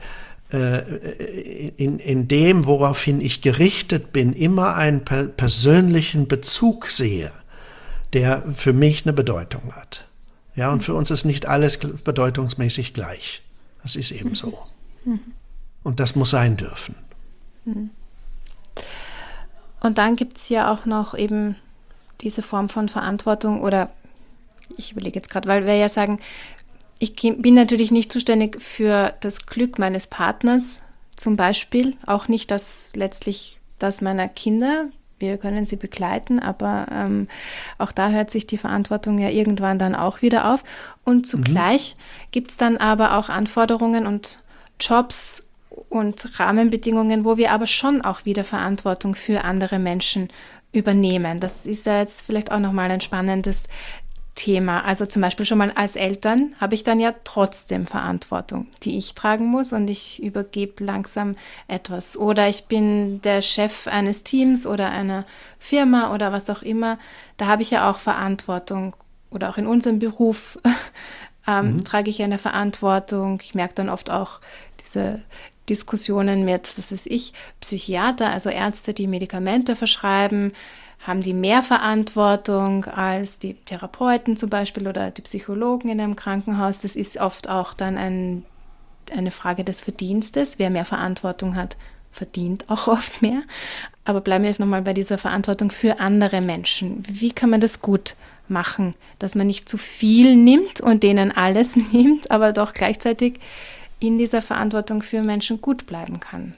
in dem, woraufhin ich gerichtet bin, immer einen persönlichen Bezug sehe, der für mich eine Bedeutung hat. Ja, und für uns ist nicht alles bedeutungsmäßig gleich. Das ist eben so. Und das muss sein dürfen. Und dann gibt es ja auch noch eben diese Form von Verantwortung, oder ich überlege jetzt gerade, weil wir ja sagen, ich bin natürlich nicht zuständig für das Glück meines Partners zum Beispiel, auch nicht letztlich das meiner Kinder. Wir können sie begleiten, aber auch da hört sich die Verantwortung ja irgendwann dann auch wieder auf. Und zugleich gibt es dann aber auch Anforderungen und Jobs und Rahmenbedingungen, wo wir aber schon auch wieder Verantwortung für andere Menschen übernehmen. Das ist ja jetzt vielleicht auch nochmal ein spannendes Thema. Also zum Beispiel schon mal als Eltern habe ich dann ja trotzdem Verantwortung, die ich tragen muss, und ich übergebe langsam etwas. Oder ich bin der Chef eines Teams oder einer Firma oder was auch immer. Da habe ich ja auch Verantwortung. Oder auch in unserem Beruf trage ich eine Verantwortung. Ich merke dann oft auch diese Diskussionen mit, was weiß ich, Psychiater, also Ärzte, die Medikamente verschreiben. Haben die mehr Verantwortung als die Therapeuten zum Beispiel oder die Psychologen in einem Krankenhaus? Das ist oft auch dann eine Frage des Verdienstes. Wer mehr Verantwortung hat, verdient auch oft mehr. Aber bleiben wir nochmal bei dieser Verantwortung für andere Menschen. Wie kann man das gut machen, dass man nicht zu viel nimmt und denen alles nimmt, aber doch gleichzeitig in dieser Verantwortung für Menschen gut bleiben kann?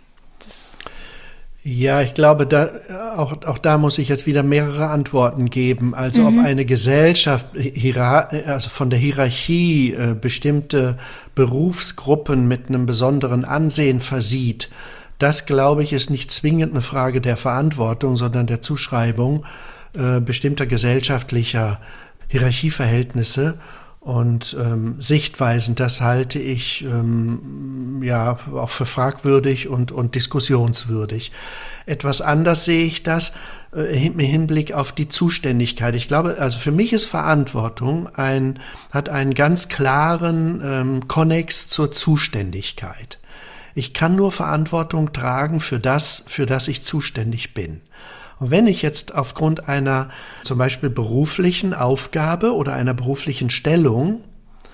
Ja, ich glaube, auch da muss ich jetzt wieder mehrere Antworten geben. Also ob eine Gesellschaft also von der Hierarchie bestimmte Berufsgruppen mit einem besonderen Ansehen versieht, das, glaube ich, ist nicht zwingend eine Frage der Verantwortung, sondern der Zuschreibung bestimmter gesellschaftlicher Hierarchieverhältnisse und Sichtweisen. Das halte ich auch für fragwürdig und diskussionswürdig. Etwas anders sehe ich das im Hinblick auf die Zuständigkeit. Ich glaube, also für mich ist Verantwortung hat einen ganz klaren Konnex zur Zuständigkeit. Ich kann nur Verantwortung tragen für das ich zuständig bin. Und wenn ich jetzt aufgrund einer zum Beispiel beruflichen Aufgabe oder einer beruflichen Stellung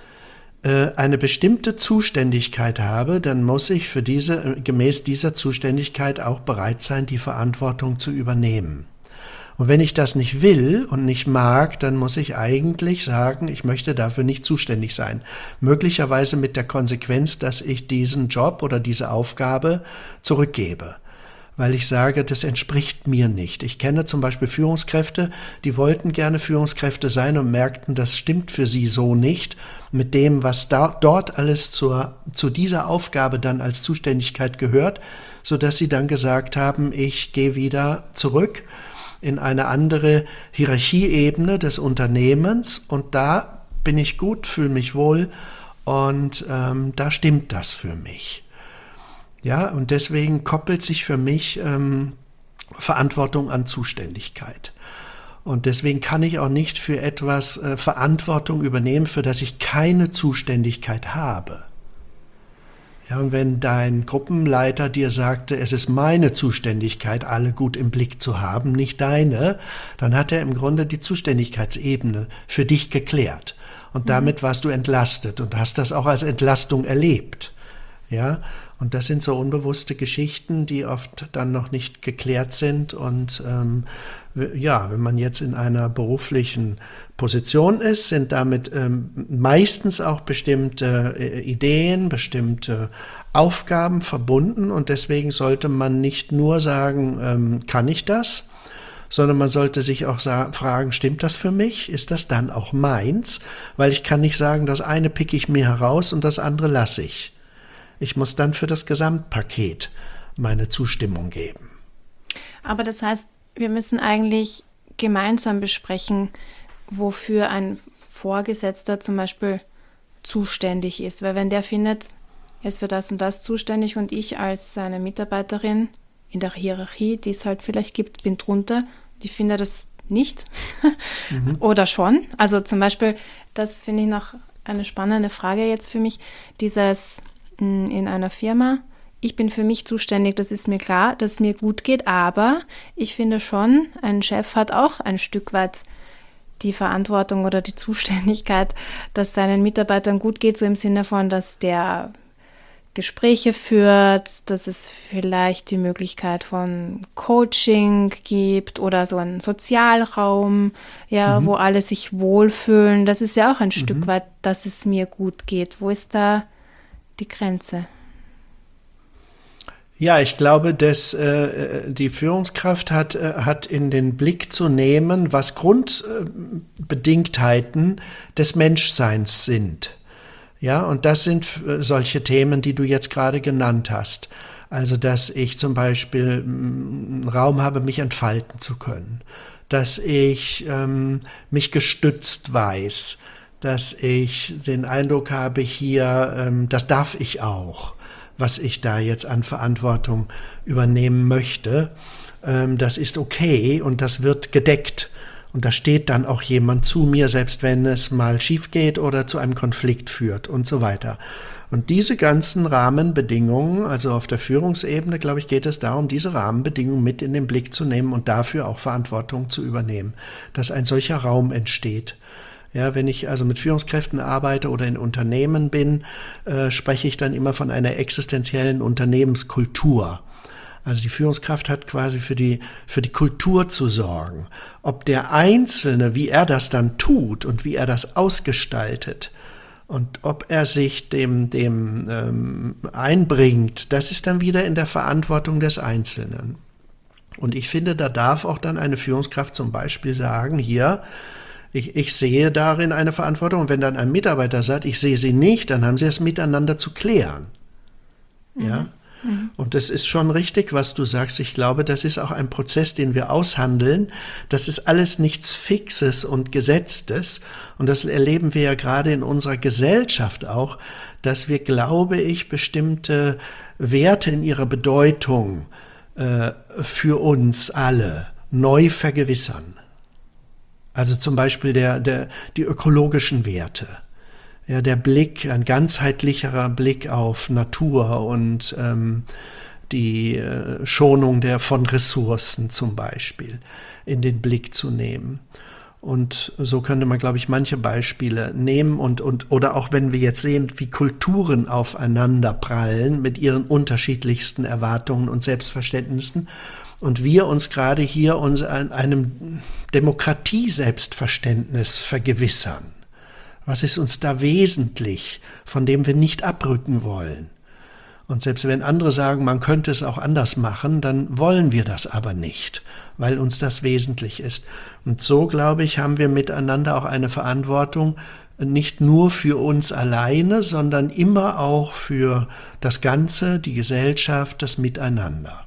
eine bestimmte Zuständigkeit habe, dann muss ich gemäß dieser Zuständigkeit auch bereit sein, die Verantwortung zu übernehmen. Und wenn ich das nicht will und nicht mag, dann muss ich eigentlich sagen, ich möchte dafür nicht zuständig sein. Möglicherweise mit der Konsequenz, dass ich diesen Job oder diese Aufgabe zurückgebe. Weil ich sage, das entspricht mir nicht. Ich kenne zum Beispiel Führungskräfte, die wollten gerne Führungskräfte sein und merkten, das stimmt für sie so nicht mit dem, was dort alles zu dieser Aufgabe dann als Zuständigkeit gehört, sodass sie dann gesagt haben, ich gehe wieder zurück in eine andere Hierarchieebene des Unternehmens und da bin ich gut, fühle mich wohl und da stimmt das für mich. Ja, und deswegen koppelt sich für mich Verantwortung an Zuständigkeit. Und deswegen kann ich auch nicht für etwas Verantwortung übernehmen, für das ich keine Zuständigkeit habe. Ja, und wenn dein Gruppenleiter dir sagte, es ist meine Zuständigkeit, alle gut im Blick zu haben, nicht deine, dann hat er im Grunde die Zuständigkeitsebene für dich geklärt. Und damit warst du entlastet und hast das auch als Entlastung erlebt. Ja, und das sind so unbewusste Geschichten, die oft dann noch nicht geklärt sind. Und wenn man jetzt in einer beruflichen Position ist, sind damit meistens auch bestimmte Ideen, bestimmte Aufgaben verbunden. Und deswegen sollte man nicht nur sagen, kann ich das? Sondern man sollte sich auch fragen, stimmt das für mich? Ist das dann auch meins? Weil ich kann nicht sagen, das eine picke ich mir heraus und das andere lasse ich. Ich muss dann für das Gesamtpaket meine Zustimmung geben. Aber das heißt, wir müssen eigentlich gemeinsam besprechen, wofür ein Vorgesetzter zum Beispiel zuständig ist. Weil wenn der findet, er ist für das und das zuständig und ich als seine Mitarbeiterin in der Hierarchie, die es halt vielleicht gibt, bin drunter, ich finde das nicht oder schon. Also zum Beispiel, das finde ich noch eine spannende Frage jetzt für mich, dieses in einer Firma, ich bin für mich zuständig, das ist mir klar, dass es mir gut geht, aber ich finde schon, ein Chef hat auch ein Stück weit die Verantwortung oder die Zuständigkeit, dass seinen Mitarbeitern gut geht, so im Sinne von, dass der Gespräche führt, dass es vielleicht die Möglichkeit von Coaching gibt oder so einen Sozialraum, ja, wo alle sich wohlfühlen. Das ist ja auch ein Stück weit, dass es mir gut geht. Wo ist da die Grenze? Ja, ich glaube, dass die Führungskraft hat in den Blick zu nehmen, was Grundbedingtheiten des Menschseins sind. Ja, und das sind solche Themen, die du jetzt gerade genannt hast. Also, dass ich zum Beispiel einen Raum habe, mich entfalten zu können, dass ich mich gestützt weiß, dass ich den Eindruck habe, hier, das darf ich auch, was ich da jetzt an Verantwortung übernehmen möchte. Das ist okay und das wird gedeckt. Und da steht dann auch jemand zu mir, selbst wenn es mal schief geht oder zu einem Konflikt führt und so weiter. Und diese ganzen Rahmenbedingungen, also auf der Führungsebene, glaube ich, geht es darum, diese Rahmenbedingungen mit in den Blick zu nehmen und dafür auch Verantwortung zu übernehmen, dass ein solcher Raum entsteht. Ja, wenn ich also mit Führungskräften arbeite oder in Unternehmen bin, spreche ich dann immer von einer existenziellen Unternehmenskultur. Also die Führungskraft hat quasi für die Kultur zu sorgen. Ob der Einzelne, wie er das dann tut und wie er das ausgestaltet und ob er sich dem einbringt, das ist dann wieder in der Verantwortung des Einzelnen. Und ich finde, da darf auch dann eine Führungskraft zum Beispiel sagen, hier, ich sehe darin eine Verantwortung. Und wenn dann ein Mitarbeiter sagt, ich sehe sie nicht, dann haben sie es miteinander zu klären. Ja. Und das ist schon richtig, was du sagst. Ich glaube, das ist auch ein Prozess, den wir aushandeln. Das ist alles nichts Fixes und Gesetztes. Und das erleben wir ja gerade in unserer Gesellschaft auch, dass wir, glaube ich, bestimmte Werte in ihrer Bedeutung für uns alle neu vergewissern. Also zum Beispiel die ökologischen Werte. Ja, der Blick, ein ganzheitlicherer Blick auf Natur und die Schonung von Ressourcen zum Beispiel in den Blick zu nehmen. Und so könnte man, glaube ich, manche Beispiele nehmen oder auch wenn wir jetzt sehen, wie Kulturen aufeinander prallen mit ihren unterschiedlichsten Erwartungen und Selbstverständnissen und wir uns gerade hier an einem Demokratie-Selbstverständnis vergewissern. Was ist uns da wesentlich, von dem wir nicht abrücken wollen? Und selbst wenn andere sagen, man könnte es auch anders machen, dann wollen wir das aber nicht, weil uns das wesentlich ist. Und so, glaube ich, haben wir miteinander auch eine Verantwortung, nicht nur für uns alleine, sondern immer auch für das Ganze, die Gesellschaft, das Miteinander.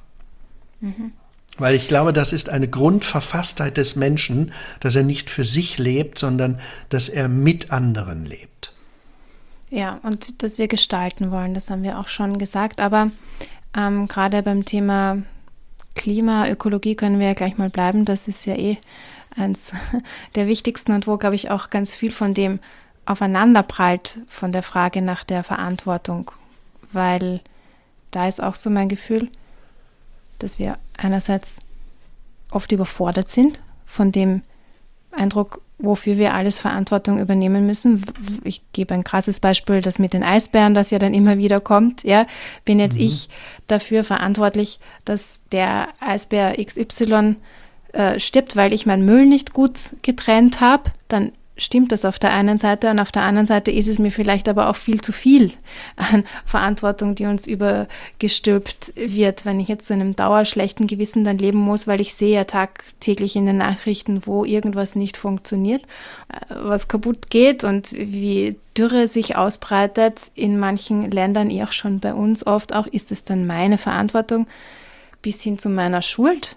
Weil ich glaube, das ist eine Grundverfasstheit des Menschen, dass er nicht für sich lebt, sondern dass er mit anderen lebt. Ja, und dass wir gestalten wollen, das haben wir auch schon gesagt. Aber gerade beim Thema Klima, Ökologie können wir ja gleich mal bleiben. Das ist ja eins der wichtigsten und wo, glaube ich, auch ganz viel von dem aufeinanderprallt, von der Frage nach der Verantwortung. Weil da ist auch so mein Gefühl, dass wir einerseits oft überfordert sind von dem Eindruck, wofür wir alles Verantwortung übernehmen müssen. Ich gebe ein krasses Beispiel, das mit den Eisbären, das ja dann immer wieder kommt. Ja, bin jetzt ich dafür verantwortlich, dass der Eisbär XY stirbt, weil ich meinen Müll nicht gut getrennt habe, dann stimmt das auf der einen Seite und auf der anderen Seite ist es mir vielleicht aber auch viel zu viel an Verantwortung, die uns übergestülpt wird, wenn ich jetzt zu einem dauerschlechten Gewissen dann leben muss, weil ich sehe ja tagtäglich in den Nachrichten, wo irgendwas nicht funktioniert, was kaputt geht und wie Dürre sich ausbreitet in manchen Ländern, auch schon bei uns oft auch, ist es dann meine Verantwortung bis hin zu meiner Schuld.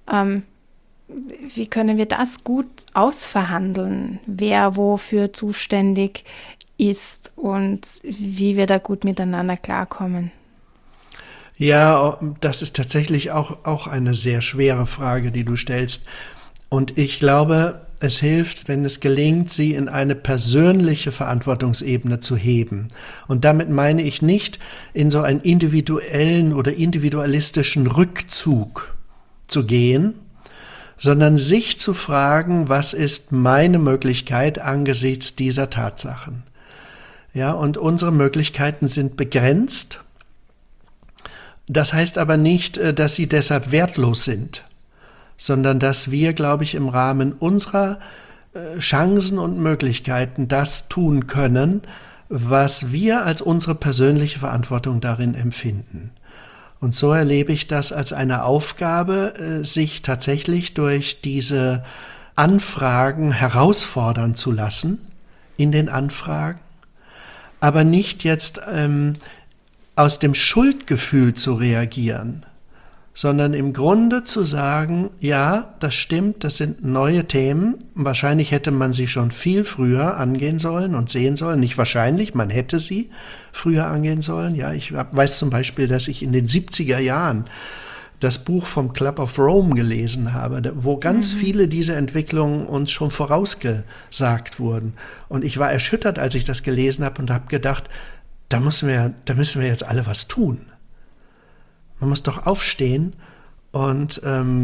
Wie können wir das gut ausverhandeln, wer wofür zuständig ist und wie wir da gut miteinander klarkommen? Ja, das ist tatsächlich auch eine sehr schwere Frage, die du stellst. Und ich glaube, es hilft, wenn es gelingt, sie in eine persönliche Verantwortungsebene zu heben. Und damit meine ich nicht in so einen individuellen oder individualistischen Rückzug zu gehen, sondern sich zu fragen, was ist meine Möglichkeit angesichts dieser Tatsachen? Ja, und unsere Möglichkeiten sind begrenzt Das heißt aber nicht, dass sie deshalb wertlos sind, sondern dass wir, glaube ich, im Rahmen unserer Chancen und Möglichkeiten das tun können, was wir als unsere persönliche Verantwortung darin empfinden. Und so erlebe ich das als eine Aufgabe, sich tatsächlich durch diese Anfragen herausfordern zu lassen, in den Anfragen, aber nicht jetzt aus dem Schuldgefühl zu reagieren, sondern im Grunde zu sagen, ja, das stimmt, das sind neue Themen. Wahrscheinlich hätte man sie schon viel früher angehen sollen und sehen sollen. Nicht wahrscheinlich, man hätte sie früher angehen sollen. Ja, ich weiß zum Beispiel, dass ich in den 70er Jahren das Buch vom Club of Rome gelesen habe, wo ganz viele dieser Entwicklungen uns schon vorausgesagt wurden. Und ich war erschüttert, als ich das gelesen habe und habe gedacht, da müssen wir jetzt alle was tun. Man muss doch aufstehen und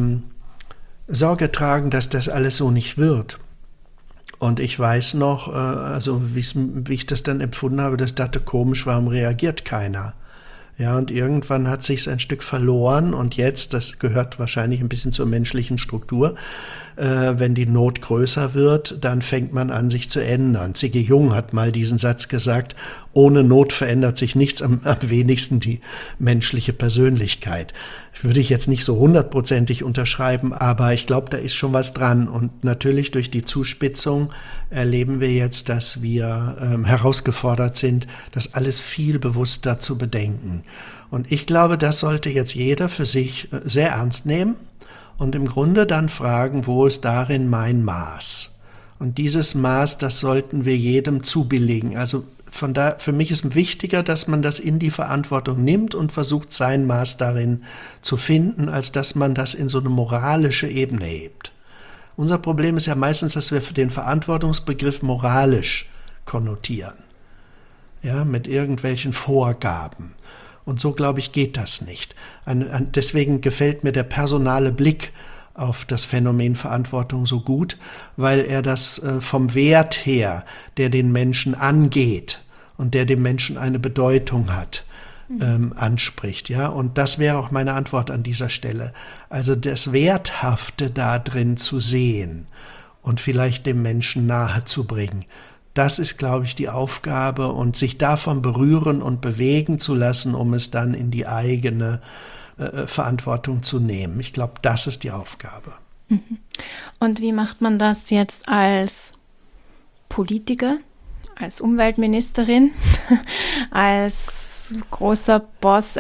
Sorge tragen, dass das alles so nicht wird. Und ich weiß noch, wie ich das dann empfunden habe, das dachte komisch, warum reagiert keiner? Ja, und irgendwann hat sich's ein Stück verloren und jetzt, das gehört wahrscheinlich ein bisschen zur menschlichen Struktur, wenn die Not größer wird, dann fängt man an, sich zu ändern. C.G. Jung hat mal diesen Satz gesagt, ohne Not verändert sich nichts, am wenigsten die menschliche Persönlichkeit. Würde ich jetzt nicht so 100%ig unterschreiben, aber ich glaube, da ist schon was dran. Und natürlich durch die Zuspitzung erleben wir jetzt, dass wir herausgefordert sind, das alles viel bewusster zu bedenken. Und ich glaube, das sollte jetzt jeder für sich sehr ernst nehmen und im Grunde dann fragen, wo ist darin mein Maß? Und dieses Maß, das sollten wir jedem zubilligen. Also für mich ist wichtiger, dass man das in die Verantwortung nimmt und versucht, sein Maß darin zu finden, als dass man das in so eine moralische Ebene hebt. Unser Problem ist ja meistens, dass wir den Verantwortungsbegriff moralisch konnotieren. Ja, mit irgendwelchen Vorgaben. Und so, glaube ich, geht das nicht. Deswegen gefällt mir der personale Blick auf das Phänomen Verantwortung so gut, weil er das vom Wert her, der den Menschen angeht und der dem Menschen eine Bedeutung hat, anspricht. Ja? Und das wäre auch meine Antwort an dieser Stelle. Also das Werthafte da drin zu sehen und vielleicht dem Menschen nahe zu bringen. Das ist, glaube ich, die Aufgabe und sich davon berühren und bewegen zu lassen, um es dann in die eigene Verantwortung zu nehmen. Ich glaube, das ist die Aufgabe. Und wie macht man das jetzt als Politiker, als Umweltministerin, als großer Boss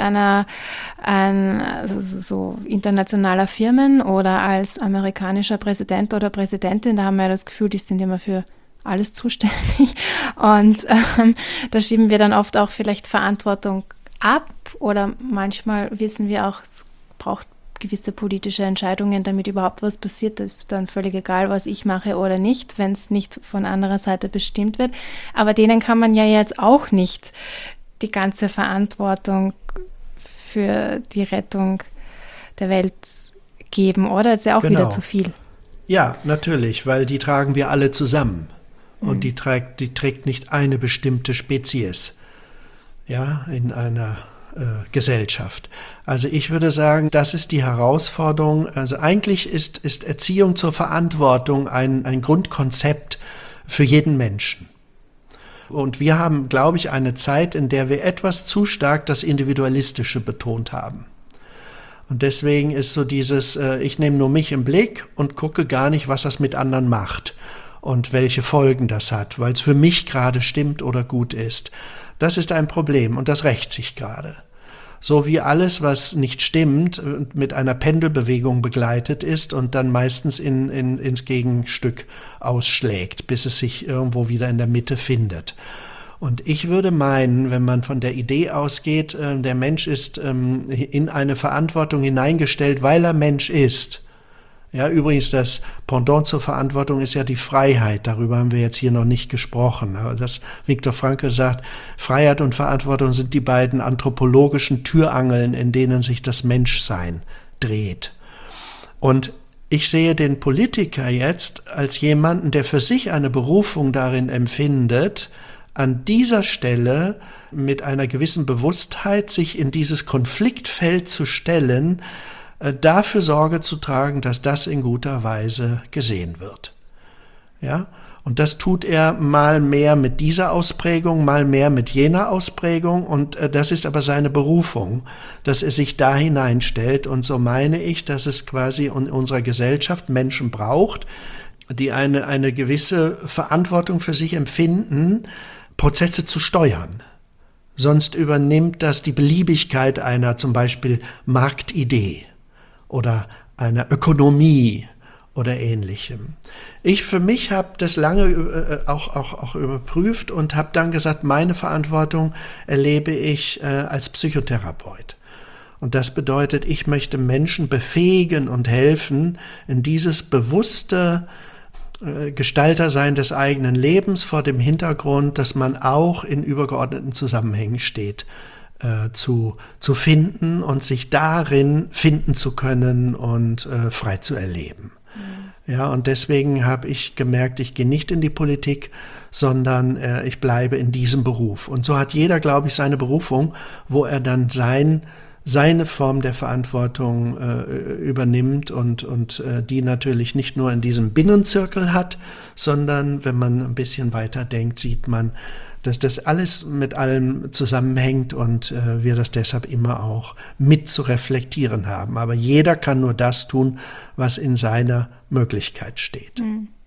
so internationaler Firmen oder als amerikanischer Präsident oder Präsidentin? Da haben wir ja das Gefühl, die sind immer für alles zuständig und da schieben wir dann oft auch vielleicht Verantwortung ab oder manchmal wissen wir auch, es braucht gewisse politische Entscheidungen, damit überhaupt was passiert. Das ist dann völlig egal, was ich mache oder nicht, wenn es nicht von anderer Seite bestimmt wird. Aber denen kann man ja jetzt auch nicht die ganze Verantwortung für die Rettung der Welt geben, oder? Das ist ja auch wieder zu viel. Ja, natürlich, weil die tragen wir alle zusammen. Und die trägt nicht eine bestimmte Spezies, ja, in einer Gesellschaft. Also ich würde sagen, das ist die Herausforderung. Also eigentlich ist Erziehung zur Verantwortung ein Grundkonzept für jeden Menschen. Und wir haben, glaube ich, eine Zeit, in der wir etwas zu stark das Individualistische betont haben. Und deswegen ist so dieses, ich nehme nur mich im Blick und gucke gar nicht, was das mit anderen macht und welche Folgen das hat, weil es für mich gerade stimmt oder gut ist. Das ist ein Problem und das rächt sich gerade. So wie alles, was nicht stimmt, mit einer Pendelbewegung begleitet ist und dann meistens ins Gegenstück ausschlägt, bis es sich irgendwo wieder in der Mitte findet. Und ich würde meinen, wenn man von der Idee ausgeht, der Mensch ist in eine Verantwortung hineingestellt, weil er Mensch ist. Ja, übrigens, das Pendant zur Verantwortung ist ja die Freiheit. Darüber haben wir jetzt hier noch nicht gesprochen. Aber dass Viktor Frankl sagt, Freiheit und Verantwortung sind die beiden anthropologischen Türangeln, in denen sich das Menschsein dreht. Und ich sehe den Politiker jetzt als jemanden, der für sich eine Berufung darin empfindet, an dieser Stelle mit einer gewissen Bewusstheit sich in dieses Konfliktfeld zu stellen, dafür Sorge zu tragen, dass das in guter Weise gesehen wird. Ja? Und das tut er mal mehr mit dieser Ausprägung, mal mehr mit jener Ausprägung. Und das ist aber seine Berufung, dass er sich da hineinstellt. Und so meine ich, dass es quasi in unserer Gesellschaft Menschen braucht, die eine gewisse Verantwortung für sich empfinden, Prozesse zu steuern. Sonst übernimmt das die Beliebigkeit einer zum Beispiel Marktidee oder einer Ökonomie oder Ähnlichem. Ich für mich habe das lange auch überprüft und habe dann gesagt, meine Verantwortung erlebe ich als Psychotherapeut. Und das bedeutet, ich möchte Menschen befähigen und helfen, in dieses bewusste Gestaltersein des eigenen Lebens vor dem Hintergrund, dass man auch in übergeordneten Zusammenhängen steht, zu finden und sich darin finden zu können und frei zu erleben. Ja, und deswegen habe ich gemerkt, ich gehe nicht in die Politik, sondern ich bleibe in diesem Beruf. Und so hat jeder, glaube ich, seine Berufung, wo er dann seine Form der Verantwortung übernimmt und die natürlich nicht nur in diesem Binnenzirkel hat, sondern wenn man ein bisschen weiter denkt, sieht man, dass das alles mit allem zusammenhängt und wir das deshalb immer auch mit zu reflektieren haben. Aber jeder kann nur das tun, was in seiner Möglichkeit steht.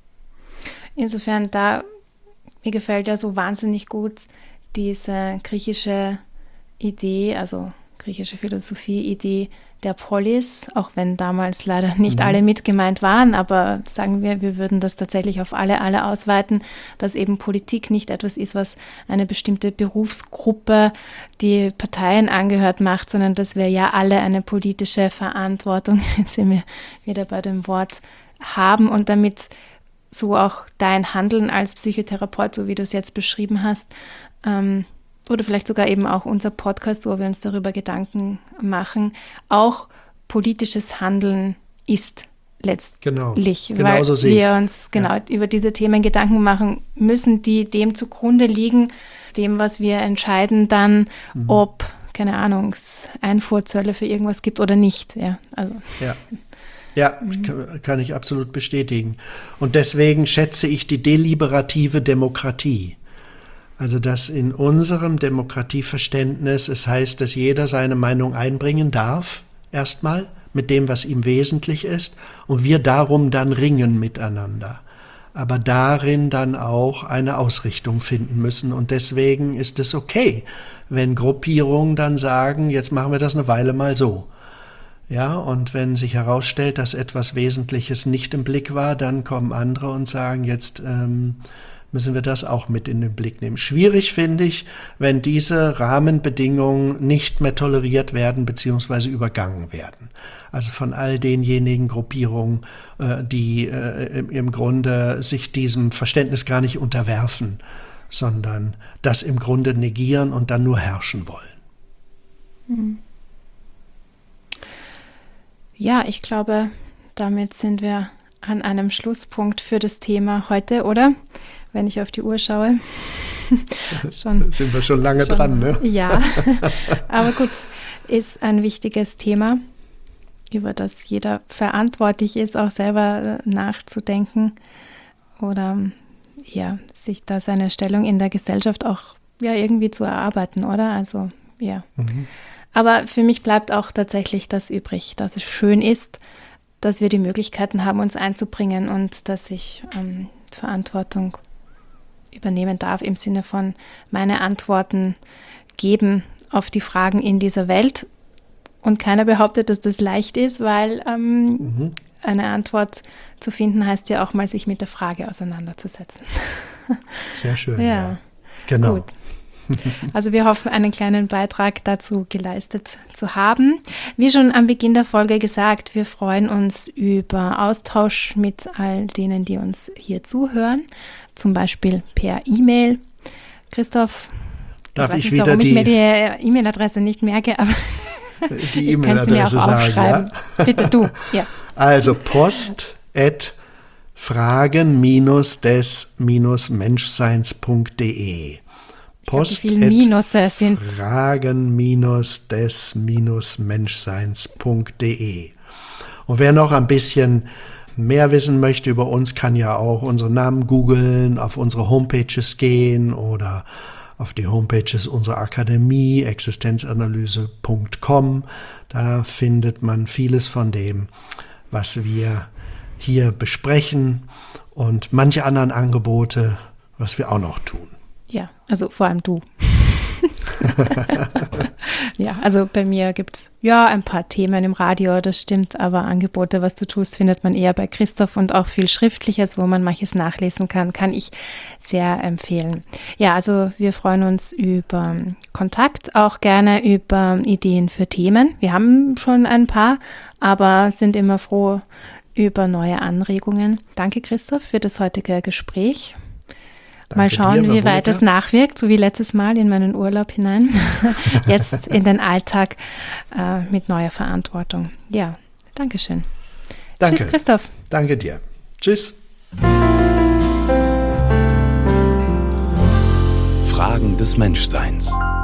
Insofern, mir gefällt ja so wahnsinnig gut diese griechische Idee, also griechische Philosophie-Idee der Polis, auch wenn damals leider nicht alle mit gemeint waren, aber sagen wir würden das tatsächlich auf alle ausweiten, dass eben Politik nicht etwas ist, was eine bestimmte Berufsgruppe, die Parteien angehört, macht, sondern dass wir ja alle eine politische Verantwortung, jetzt sind wir wieder bei dem Wort, haben und damit so auch dein Handeln als Psychotherapeut, so wie du es jetzt beschrieben hast, oder vielleicht sogar eben auch unser Podcast, wo wir uns darüber Gedanken machen, auch politisches Handeln ist letztlich, weil wir uns über diese Themen Gedanken machen müssen, die dem zugrunde liegen, dem, was wir entscheiden dann, ob, keine Ahnung, es Einfuhrzölle für irgendwas gibt oder nicht. Ja, also. Ja, kann ich absolut bestätigen. Und deswegen schätze ich die deliberative Demokratie. Also dass in unserem Demokratieverständnis es heißt, dass jeder seine Meinung einbringen darf, erstmal mit dem, was ihm wesentlich ist, und wir darum dann ringen miteinander. Aber darin dann auch eine Ausrichtung finden müssen. Und deswegen ist es okay, wenn Gruppierungen dann sagen, jetzt machen wir das eine Weile mal so. Ja, und wenn sich herausstellt, dass etwas Wesentliches nicht im Blick war, dann kommen andere und sagen, jetzt müssen wir das auch mit in den Blick nehmen. Schwierig finde ich, wenn diese Rahmenbedingungen nicht mehr toleriert werden bzw. übergangen werden. Also von all denjenigen Gruppierungen, die im Grunde sich diesem Verständnis gar nicht unterwerfen, sondern das im Grunde negieren und dann nur herrschen wollen. Ja, ich glaube, damit sind wir an einem Schlusspunkt für das Thema heute, oder? Wenn ich auf die Uhr schaue. Sind wir schon lange dran, ne? Ja, aber gut, ist ein wichtiges Thema, über das jeder verantwortlich ist, auch selber nachzudenken oder ja, sich da seine Stellung in der Gesellschaft auch ja irgendwie zu erarbeiten, oder? Also, ja. Aber für mich bleibt auch tatsächlich das übrig, dass es schön ist, dass wir die Möglichkeiten haben, uns einzubringen und dass ich Verantwortung übernehmen darf im Sinne von meine Antworten geben auf die Fragen in dieser Welt. Und keiner behauptet, dass das leicht ist, weil eine Antwort zu finden heißt ja auch mal, sich mit der Frage auseinanderzusetzen. Sehr schön, ja. Genau. Gut. Also wir hoffen, einen kleinen Beitrag dazu geleistet zu haben. Wie schon am Beginn der Folge gesagt, wir freuen uns über Austausch mit all denen, die uns hier zuhören, zum Beispiel per E-Mail. Christoph, darf ich nicht, wieder warum ich mir die E-Mail-Adresse nicht merke, aber die E-Mail-Adresse sagen, ja? Bitte du, ja. Also post@fragen-des-menschseins.de. Post wie viele Minusse sind fragen-des-menschseins.de. Und wer noch ein bisschen mehr wissen möchte über uns, kann ja auch unseren Namen googeln, auf unsere Homepages gehen oder auf die Homepages unserer Akademie, existenzanalyse.com. Da findet man vieles von dem, was wir hier besprechen und manche anderen Angebote, was wir auch noch tun. Ja, also vor allem du. Ja, also bei mir gibt es ja ein paar Themen im Radio, das stimmt, aber Angebote, was du tust, findet man eher bei Christoph und auch viel Schriftliches, wo man manches nachlesen kann ich sehr empfehlen. Ja, also wir freuen uns über Kontakt, auch gerne über Ideen für Themen. Wir haben schon ein paar, aber sind immer froh über neue Anregungen. Danke, Christoph, für das heutige Gespräch. Mal schauen, wie weit es nachwirkt, so wie letztes Mal in meinen Urlaub hinein. Jetzt in den Alltag mit neuer Verantwortung. Ja, danke schön. Danke. Tschüss, Christoph. Danke dir. Tschüss. Fragen des Menschseins.